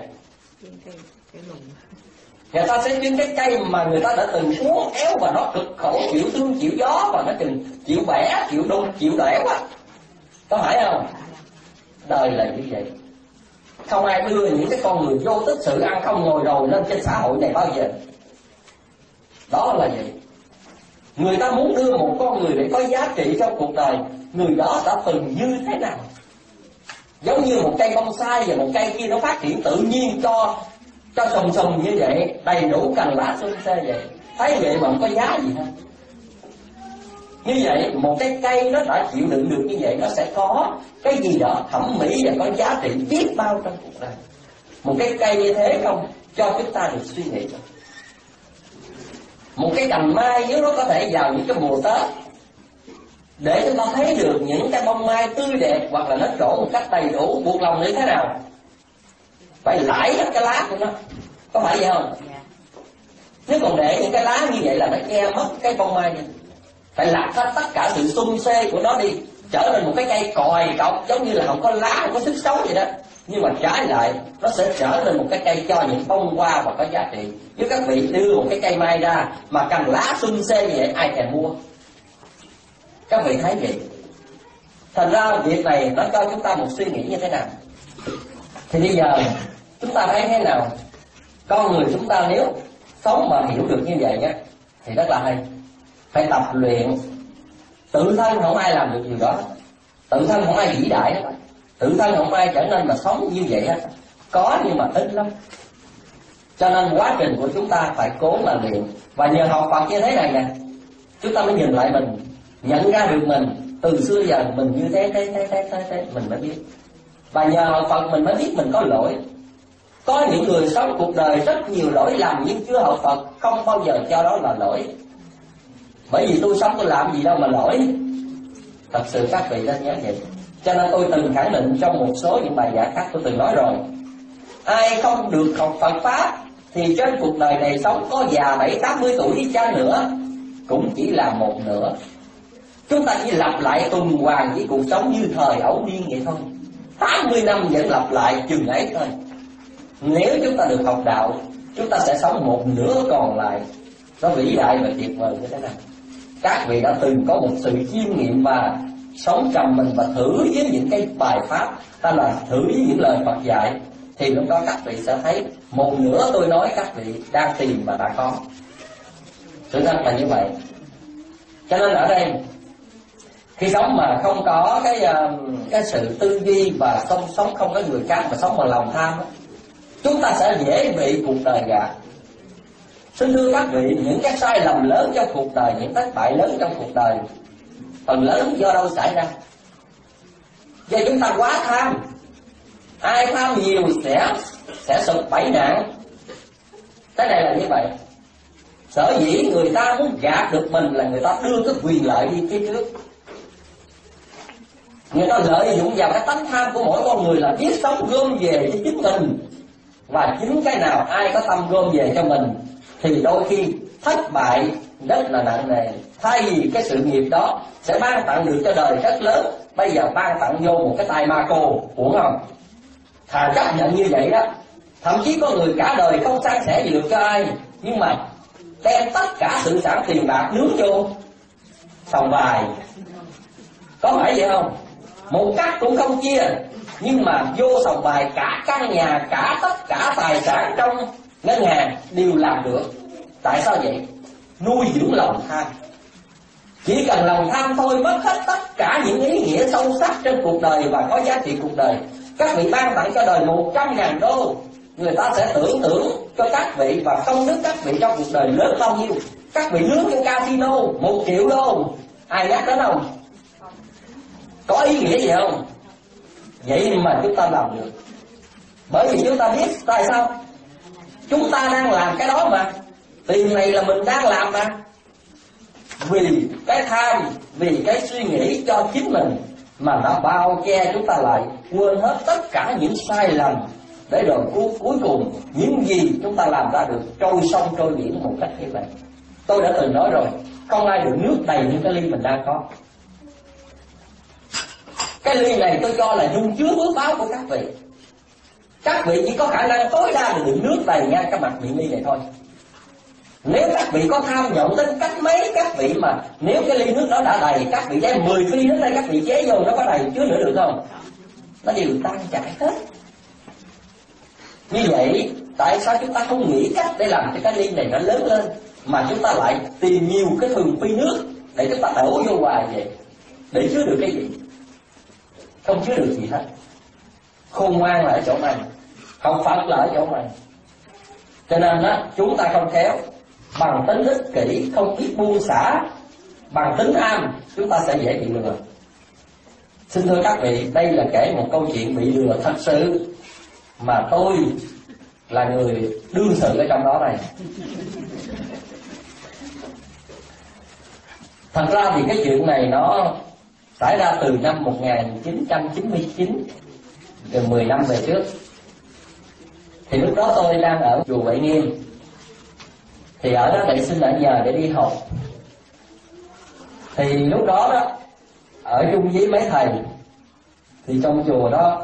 người ta sẽ trưng cái cây mà người ta đã từng uốn éo và nó cực khổ, chịu thương chịu gió, và nó chịu bẻ, chịu đụng, chịu đẻo á. Có phải không? Đời là như vậy. Không ai đưa những cái con người vô tích sự ăn không ngồi rồi lên trên xã hội này bao giờ. Đó là vậy. Người ta muốn đưa một con người để có giá trị trong cuộc đời, người đó đã từng như thế nào. Giống như một cây bonsai và một cây kia nó phát triển tự nhiên cho sùm như vậy, đầy đủ cành lá xum xê vậy. Thấy vậy mà không có giá gì hết. Như vậy một cái cây nó đã chịu đựng được như vậy, nó sẽ có cái gì đó thẩm mỹ và có giá trị biết bao trong cuộc đời. Một cái cây như thế không cho chúng ta được suy nghĩ. Một cái cành mai nếu nó có thể vào những cái mùa Tết để chúng ta thấy được những cái bông mai tươi đẹp, hoặc là nó trổ một cách đầy đủ, buộc lòng như thế nào? Phải lãi hết cái lá của nó, có phải vậy không? Nếu còn để những cái lá như vậy là nó che mất cái bông mai đi. Phải lặt hết tất cả sự sum xê của nó đi, trở nên một cái cây còi cọc, giống như là không có lá, không có sức sống vậy đó. Nhưng mà trái lại nó sẽ trở nên một cái cây cho những bông hoa và có giá trị. Nếu các vị đưa một cái cây mai ra mà cành lá sum xê như vậy, ai thèm mua? Các vị thấy vậy. Thành ra việc này nó cho chúng ta một suy nghĩ như thế nào. Thì bây giờ chúng ta thấy thế nào? Con người chúng ta nếu sống mà hiểu được như vậy á thì rất là hay. Phải tập luyện. Tự thân không ai làm được điều đó, tự thân không ai vĩ đại hết, tự thân không ai trở nên mà sống như vậy hết. Có nhưng mà ít lắm. Cho nên quá trình của chúng ta phải cố mà luyện. Và nhờ học Phật như thế này nè, chúng ta mới nhìn lại mình, nhận ra được mình từ xưa giờ mình như thế mình mới biết. Và nhờ học Phật mình mới biết mình có lỗi. Có những người sống cuộc đời rất nhiều lỗi lầm, nhưng chưa học Phật không bao giờ cho đó là lỗi. Bởi vì tôi sống tôi làm gì đâu mà lỗi. Thật sự các vị nên nhớ vậy. Cho nên tôi từng khẳng định trong một số những bài giảng khác, tôi từng nói rồi, ai không được học Phật Pháp thì trên cuộc đời này sống có già 70-80 tuổi đi chăng nữa cũng chỉ là một nửa. Chúng ta chỉ lặp lại tuần hoàn với cuộc sống như thời ấu niên vậy thôi. 80 năm vẫn lặp lại chừng ấy thôi. Nếu chúng ta được học đạo, chúng ta sẽ sống một nửa còn lại nó vĩ đại và tuyệt vời như thế nào. Các vị đã từng có một sự chiêm nghiệm và sống trầm mình và thử với những cái bài pháp, hay là thử với những lời Phật dạy, thì lúc đó các vị sẽ thấy một nửa tôi nói các vị đang tìm mà đã có. Sự thật là như vậy. Cho nên ở đây khi sống mà không có cái sự tư duy và sống không có người khác mà sống bằng lòng tham, chúng ta sẽ dễ bị cuộc đời gạt. Xin thưa các vị, những cái sai lầm lớn trong cuộc đời, những thất bại lớn trong cuộc đời, phần lớn do đâu xảy ra? Do chúng ta quá tham. Ai tham nhiều sẽ sụp 7 nạn. Cái này là như vậy. Sở dĩ người ta muốn gạt được mình là người ta đưa cái quyền lợi đi phía trước. Người ta lợi dụng vào cái tánh tham của mỗi con người là biết sống gom về cho chính mình. Và chính cái nào ai có tâm gom về cho mình thì đôi khi thất bại rất là nặng nề. Thay vì cái sự nghiệp đó sẽ ban tặng được cho đời rất lớn, bây giờ ban tặng vô một cái tay ma cô, uổng không? Thà chấp nhận như vậy đó. Thậm chí có người cả đời không san sẻ gì được cho ai, nhưng mà đem tất cả sự sản tiền bạc nướng vô sòng bài. Có phải vậy không? Một cắt cũng không chia, nhưng mà vô sòng bài cả căn nhà, cả tất cả tài sản trong ngân hàng đều làm được. Tại sao vậy? Nuôi dưỡng lòng tham. Chỉ cần lòng tham thôi, mất hết tất cả những ý nghĩa sâu sắc trên cuộc đời và có giá trị cuộc đời. Các vị ban tặng cho đời 100.000 đô, người ta sẽ tưởng thưởng cho các vị và công đức các vị trong cuộc đời lớn bao nhiêu. Các vị nướng trong casino 1 triệu đô, ai nhắc đến không? Có ý nghĩa gì không? Vậy mà chúng ta làm được. Bởi vì chúng ta biết tại sao? Chúng ta đang làm cái đó mà. Tiền này là mình đang làm mà. Vì cái tham, vì cái suy nghĩ cho chính mình mà nó bao che chúng ta lại, quên hết tất cả những sai lầm, để rồi cuối cùng những gì chúng ta làm ra được trôi sông trôi biển một cách như vậy. Tôi đã từng nói rồi, không ai được nước đầy như cái ly mình đang có. Cái ly này tôi cho là dung chứa phước báo của các vị. Các vị chỉ có khả năng tối đa là đựng nước đầy ngang cái mặt miệng ly này thôi. Nếu các vị có tham vọng đến cách mấy, các vị mà nếu cái ly nước đó đã đầy, các vị đem 10 ly đến đây, các vị chế vô nó có đầy chứa nữa được không? Nó đều tan chảy hết. Như vậy tại sao chúng ta không nghĩ cách để làm cho cái ly này nó lớn lên, mà chúng ta lại tìm nhiều cái thùng phi nước để chúng ta đổ vô hoài vậy? Để chứa được cái gì? Không chứa được gì hết. Khôn ngoan là ở chỗ này, không Phật là ở chỗ này. Cho nên á, chúng ta không khéo, bằng tính ích kỷ, không biết buông xả, bằng tính tham, chúng ta sẽ dễ bị lừa. Xin thưa các vị, đây là kể một câu chuyện bị lừa thật sự, mà tôi là người đương sự ở trong đó này. Thật ra thì cái chuyện này nó xảy ra từ năm 1999, gần 10 năm về trước. Thì lúc đó tôi đang ở chùa Huệ Nghiêm. Thì ở đó thầy xin ở nhờ để đi học. Thì lúc đó đó, ở chung với mấy thầy, thì trong chùa đó,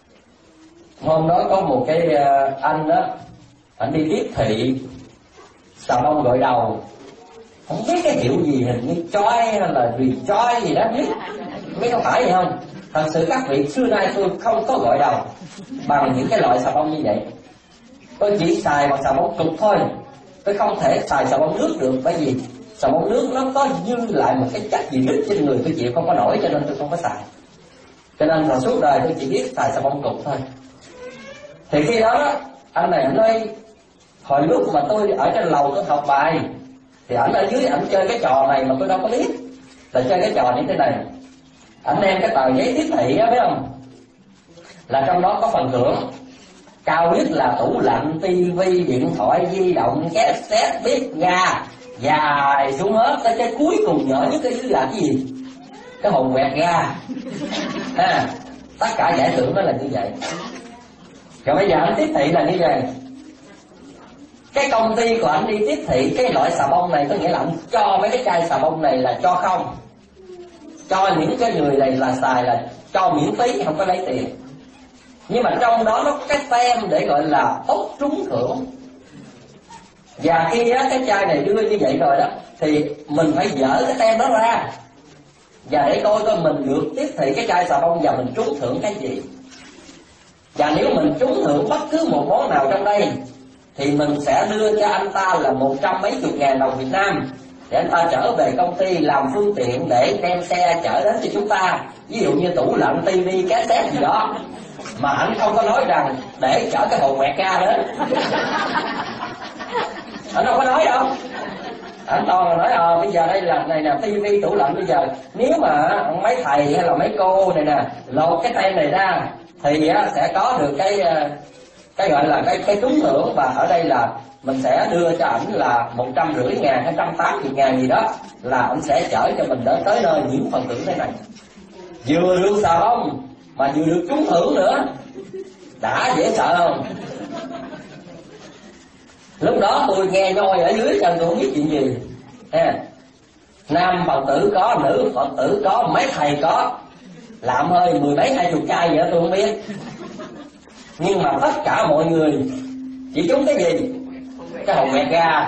hôm đó có một cái anh đó, anh đi tiếp thị xà bông gội đầu. Không biết cái hiệu gì, hình như choi hay là choi gì đó, biết không phải vậy không? Thật sự các vị, xưa nay tôi không có gội đầu bằng những cái loại xà bông như vậy. Tôi chỉ xài bằng xà bông cực thôi. Tôi không thể xài xà bông nước được, bởi vì xà bông nước nó có dư lại một cái chất gì nít trên người, tôi chịu không có nổi, cho nên tôi không có xài. Cho nên là suốt đời tôi chỉ biết xài xà bông cực thôi. Thì khi đó anh này anh nói, hồi lúc mà tôi ở trên lầu tôi học bài, thì ảnh ở dưới ảnh chơi cái trò này mà tôi đâu có biết là chơi cái trò như thế này. Ảnh đem cái tờ giấy tiếp thị á, biết không, là trong đó có phần thưởng cao nhất là tủ lạnh, tivi, điện thoại di động, cassette, bếp ga, dài xuống hết tới cái cuối cùng nhỏ nhất cái dưới là cái gì? Cái hồn quẹt ga. Tất cả giải thưởng đó là như vậy. Rồi bây giờ anh tiếp thị là như vậy. Cái công ty của anh đi tiếp thị cái loại xà bông này, có nghĩa là anh cho mấy cái chai xà bông này là cho không, cho những cái người này là xài là cho miễn phí, không có lấy tiền. Nhưng mà trong đó nó có cái tem để gọi là tốt trúng thưởng. Và khi á, cái chai này đưa như vậy rồi đó, thì mình phải dỡ cái tem đó ra, và để coi mình được tiếp thị cái chai xà bông và mình trúng thưởng cái gì. Và nếu mình trúng thưởng bất cứ một món nào trong đây, thì mình sẽ đưa cho anh ta là 100 mấy chục ngàn đồng Việt Nam, để anh ta trở về công ty làm phương tiện để đem xe chở đến cho chúng ta. Ví dụ như tủ lạnh, tivi, cassette gì đó. Mà anh không có nói rằng để chở cái hồn quẹt ra đến. Anh không có nói đâu. Anh toàn là nói bây giờ đây là này nè, tivi, tủ lạnh, bây giờ nếu mà mấy thầy hay là mấy cô này nè lột cái tem này ra thì sẽ có được cái gọi là cái trúng thưởng. Và ở đây là mình sẽ đưa cho ảnh là 150.000 hay 180.000 gì đó, là ảnh sẽ chở cho mình tới nơi những phần thưởng thế này. Vừa được xà bông mà vừa được trúng thưởng nữa, đã dễ sợ không? Lúc đó tôi nghe nhoi ở dưới chân, tôi không biết chuyện gì. Nam Phật tử có, nữ Phật tử có, mấy thầy có, làm hơi 10 mấy 20 chai vậy đó tôi không biết. Nhưng mà tất cả mọi người chỉ trúng cái gì? Cái hồng mẹ ga.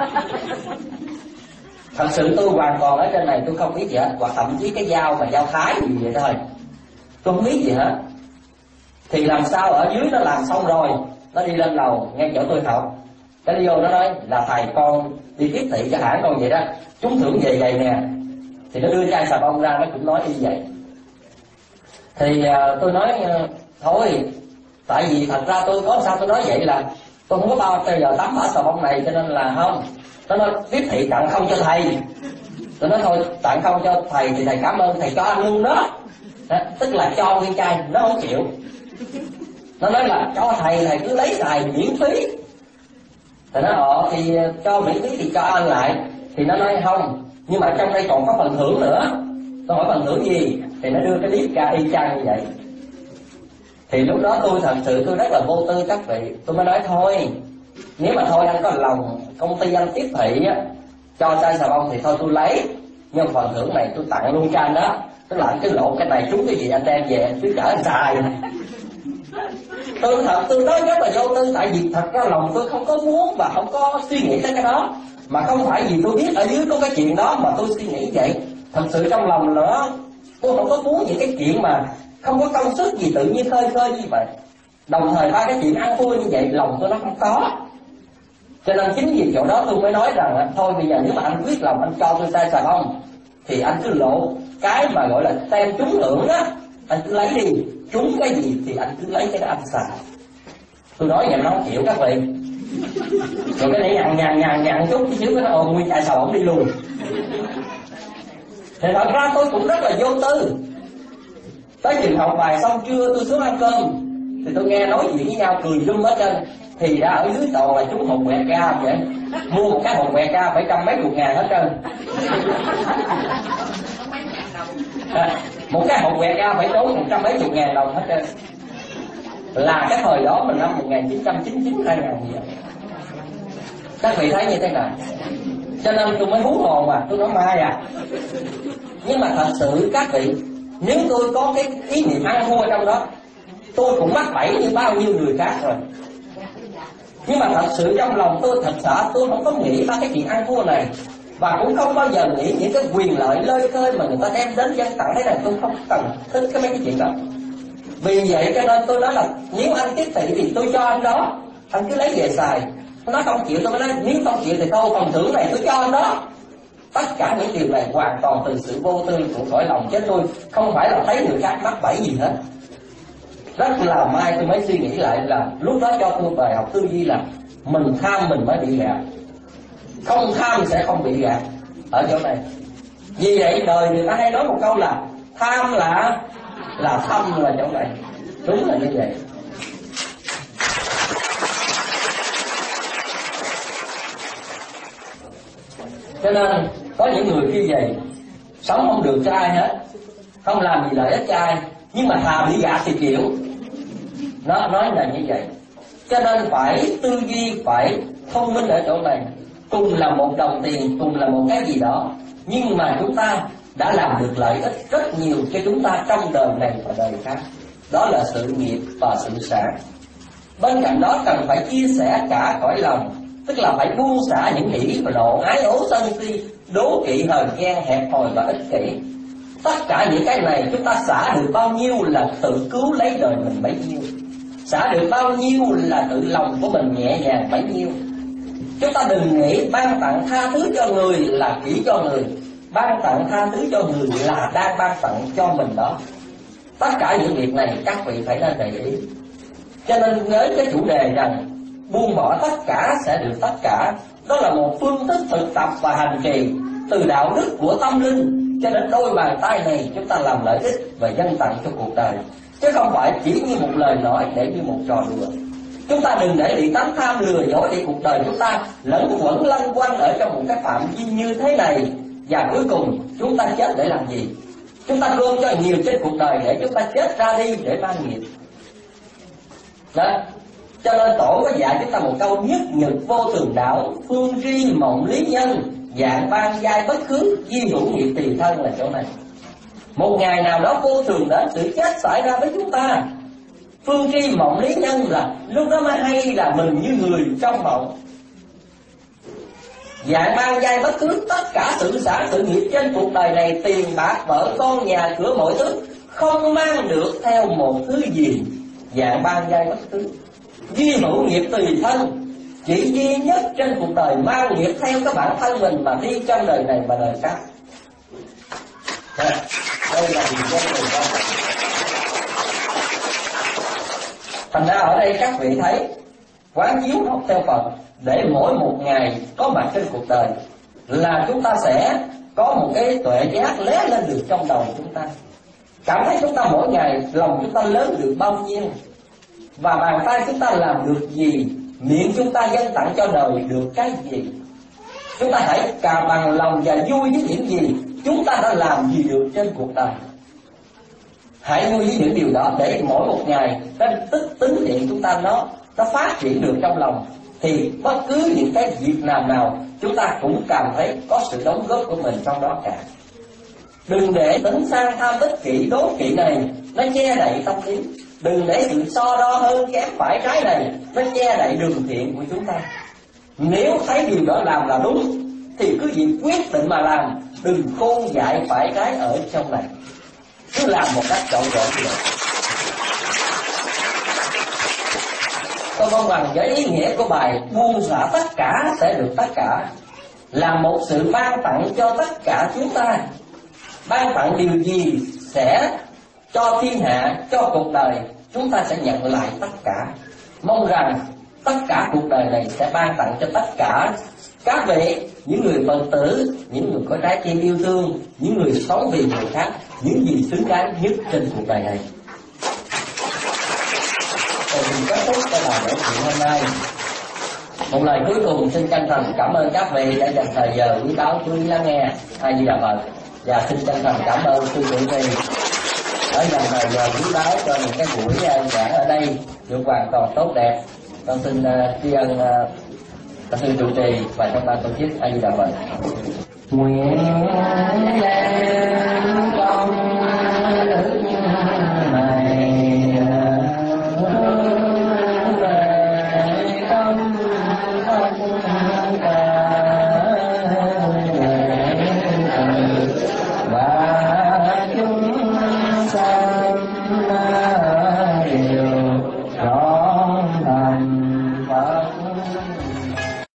Thật sự tôi hoàn toàn ở trên này tôi không biết gì hết, hoặc thậm chí cái dao mà dao thái gì vậy thôi, tôi không biết gì hết. Thì làm sao ở dưới nó làm xong rồi, nó đi lên lầu ngay chỗ tôi học, cái nó vô nó nói là thầy con đi tiếp thị cho hãng con vậy đó, trúng thưởng về vậy nè. Thì nó đưa chai xà bông ra, nó cũng nói y vậy. Thì tôi nói thôi, tại vì thật ra tôi có sao tôi nói vậy là tôi không có bao giờ tắm ở xà bông này, cho nên là không. Nó nói tiếp thị tặng không cho thầy. Tôi nói thôi tặng không cho thầy thì thầy cảm ơn thầy cho anh luôn đó. Tức là cho nguyên chai, nó không chịu. Nó nói là cho thầy cứ lấy xài miễn phí. Thì nó thì cho miễn phí thì cho anh lại. Thì nó nói không, nhưng mà trong đây còn có phần thưởng nữa. Tôi hỏi phần thưởng gì? Thì nó đưa cái clip ra y chang như vậy. Thì lúc đó tôi thật sự tôi rất là vô tư các vị. Tôi mới nói thôi, nếu mà thôi anh có lòng công ty anh tiếp thị á, cho chai xà bông thì thôi tôi lấy. Nhưng phần thưởng này tôi tặng luôn cho anh đó. Tức là anh cứ lộn cái này trúng cái gì anh đem về cứ chở anh xài. Tôi nói rất là vô tư. Tại vì thật ra lòng tôi không có muốn và không có suy nghĩ tới cái đó. Mà không phải vì tôi biết ở dưới có cái chuyện đó mà tôi suy nghĩ vậy. Thật sự trong lòng nữa tôi không có muốn những cái chuyện mà không có công sức gì tự nhiên khơi như vậy. Đồng thời ba cái chuyện ăn thua như vậy lòng tôi nó không có. Cho nên chính vì chỗ đó tôi mới nói rằng thôi bây giờ nếu mà anh quyết lòng anh cho tôi chai xà bông thì anh cứ lộ cái mà gọi là tem trúng thưởng á, anh cứ lấy đi. Trúng cái gì thì anh cứ lấy cái đó anh xài. Tôi nói vậy nó không chịu các vị. Rồi cái này nhàn chút tí xíu cái nó ôm nguyên chai xà bông đi luôn. Thì thật ra tôi cũng rất là vô tư. Tới chừng học bài xong trưa tôi xuống ăn cơm thì tôi nghe nói chuyện với nhau cười rung hết trơn. Thì đã ở dưới toàn là chúng hột quẹt ca vậy. Mua một cái hột quẹt ca phải 100 mấy 10 ngàn hết trơn. Một cái hột quẹt ca phải tốn 100 mấy 10 ngàn đồng hết trơn. Là cái thời đó mình năm 1999 2000 gì vậy. Các vị thấy như thế nào? Cho nên tôi mới hú hồn mà tôi nói mai à. Nhưng mà thật sự các vị, nếu tôi có cái ý niệm ăn thua trong đó, tôi cũng mắc bẫy như bao nhiêu người khác rồi. Nhưng mà thật sự trong lòng tôi thật sợ tôi không có nghĩ ba cái chuyện ăn thua này. Và cũng không bao giờ nghĩ những cái quyền lợi lơi khơi mà người ta đem đến dân tặng thế này. Tôi không cần thích cái mấy cái chuyện đó. Vì vậy cho nên tôi nói là nếu anh tiếp thị thì tôi cho anh đó, anh cứ lấy về xài. Nó không chịu tôi mới nói nếu không chịu thì thôi phần thưởng này tôi cho anh đó. Tất cả những điều này hoàn toàn từ sự vô tư của cõi lòng chứ tôi không phải là thấy người khác mắc bẫy gì hết. Rất là may tôi mới suy nghĩ lại là lúc đó cho tôi bài học tư duy là mình tham mình mới bị gạt, không tham sẽ không bị gạt ở chỗ này. Vì vậy đời người ta hay nói một câu là tham là thâm là chỗ này. Đúng là như vậy. Cho nên có những người như vậy sống không được cho ai hết, không làm gì lợi ích cho ai, nhưng mà thà bị gạt thì chịu. Nó nói là như vậy. Cho nên phải tư duy, phải thông minh ở chỗ này. Cùng là một đồng tiền, cùng là một cái gì đó, nhưng mà chúng ta đã làm được lợi ích rất nhiều cho chúng ta trong đời này và đời khác. Đó là sự nghiệp và sự sản. Bên cạnh đó cần phải chia sẻ cả cõi lòng, tức là phải buông xả những hỉ và nộ, ái ố sân si, đố kỵ hờn ghen, hẹp hòi và ích kỷ. Tất cả những cái này chúng ta xả được bao nhiêu là tự cứu lấy đời mình bấy nhiêu. Xả được bao nhiêu là tự lòng của mình nhẹ nhàng bấy nhiêu. Chúng ta đừng nghĩ ban tặng tha thứ cho người là chỉ cho người. Ban tặng tha thứ cho người là đang ban tặng cho mình đó. Tất cả những việc này các vị phải nên để ý. Cho nên với cái chủ đề rằng buông bỏ tất cả sẽ được tất cả, đó là một phương thức thực tập và hành trì từ đạo đức của tâm linh cho đến đôi bàn tay này chúng ta làm lợi ích và dâng tặng cho cuộc đời, chứ không phải chỉ như một lời nói để như một trò đùa. Chúng ta đừng để bị tánh tham lừa dối để cuộc đời chúng ta lẫn quẩn lanh quanh ở trong một cái phạm vi như thế này. Và cuối cùng chúng ta chết để làm gì? Chúng ta gom cho nhiều trên cuộc đời để chúng ta chết ra đi để mang nghiệp. Đó. Cho nên Tổ có dạy chúng ta một câu: nhất nhật vô thường đạo, phương tri mộng lý nhân, dạng ban giai bất khứ, di hữu nghiệp tùy thân. Là chỗ này. Một ngày nào đó vô thường đến, sự chết xảy ra với chúng ta. Phương tri mộng lý nhân là lúc đó mới hay là mình như người trong mộng. Dạng ban giai bất cứ, tất cả sự sản sự nghiệp trên cuộc đời này, tiền bạc vợ con nhà cửa mọi thứ, không mang được theo một thứ gì. Dạng ban giai bất cứ, di hữu nghiệp tùy thân. Chỉ duy nhất trên cuộc đời mang nghiệp theo các bản thân mình mà đi trong đời này và đời khác. Đây là điều dân người ta. Thành ra ở đây các vị thấy quán chiếu học theo Phật, để mỗi một ngày có mặt trên cuộc đời là chúng ta sẽ có một cái tuệ giác lóe lên được trong đầu chúng ta. Cảm thấy chúng ta mỗi ngày lòng chúng ta lớn được bao nhiêu, và bàn tay chúng ta làm được gì, miệng chúng ta dâng tặng cho đời được cái gì. Chúng ta hãy cà bằng lòng và vui với những gì chúng ta đã làm gì được trên cuộc đời. Hãy vui với những điều đó, để mỗi một ngày cái tính niệm chúng ta nó phát triển được trong lòng, thì bất cứ những cái việc làm nào chúng ta cũng cảm thấy có sự đóng góp của mình trong đó cả. Đừng để tính sang tham ích kỷ đố kỵ này nó che đậy tâm lý. Đừng để sự so đo hơn kém phải trái này nó che đậy đường thiện của chúng ta. Nếu thấy điều đó làm là đúng thì cứ việc quyết định mà làm, đừng khôn dại phải trái ở trong này, cứ làm một cách trọn vẹn như vậy. Tôi mong rằng với ý nghĩa của bài buông xả tất cả sẽ được tất cả là một sự ban tặng cho tất cả chúng ta. Ban tặng điều gì sẽ cho thiên hạ, cho cuộc đời, chúng ta sẽ nhận lại tất cả. Mong rằng tất cả cuộc đời này sẽ ban tặng cho tất cả các vị, những người Phật tử, những người có trái tim yêu thương, những người sống vì người khác, những gì xứng đáng nhất trên cuộc đời này. Rồi mình kết thúc cái bài nói chuyện hôm nay. Một lời cuối cùng xin chân thành cảm ơn các vị đã dành thời giờ quý báu chú ý lắng nghe. A Di Đà Phật. Và xin chân thành cảm ơn sư trụ trì đã dành thời giờ quý báu cho những cái buổi giảng ở đây được hoàn toàn tốt đẹp. Con xin tri ân sư trụ trì và trong ban tổ chức. A Di Đà Phật. Nguyện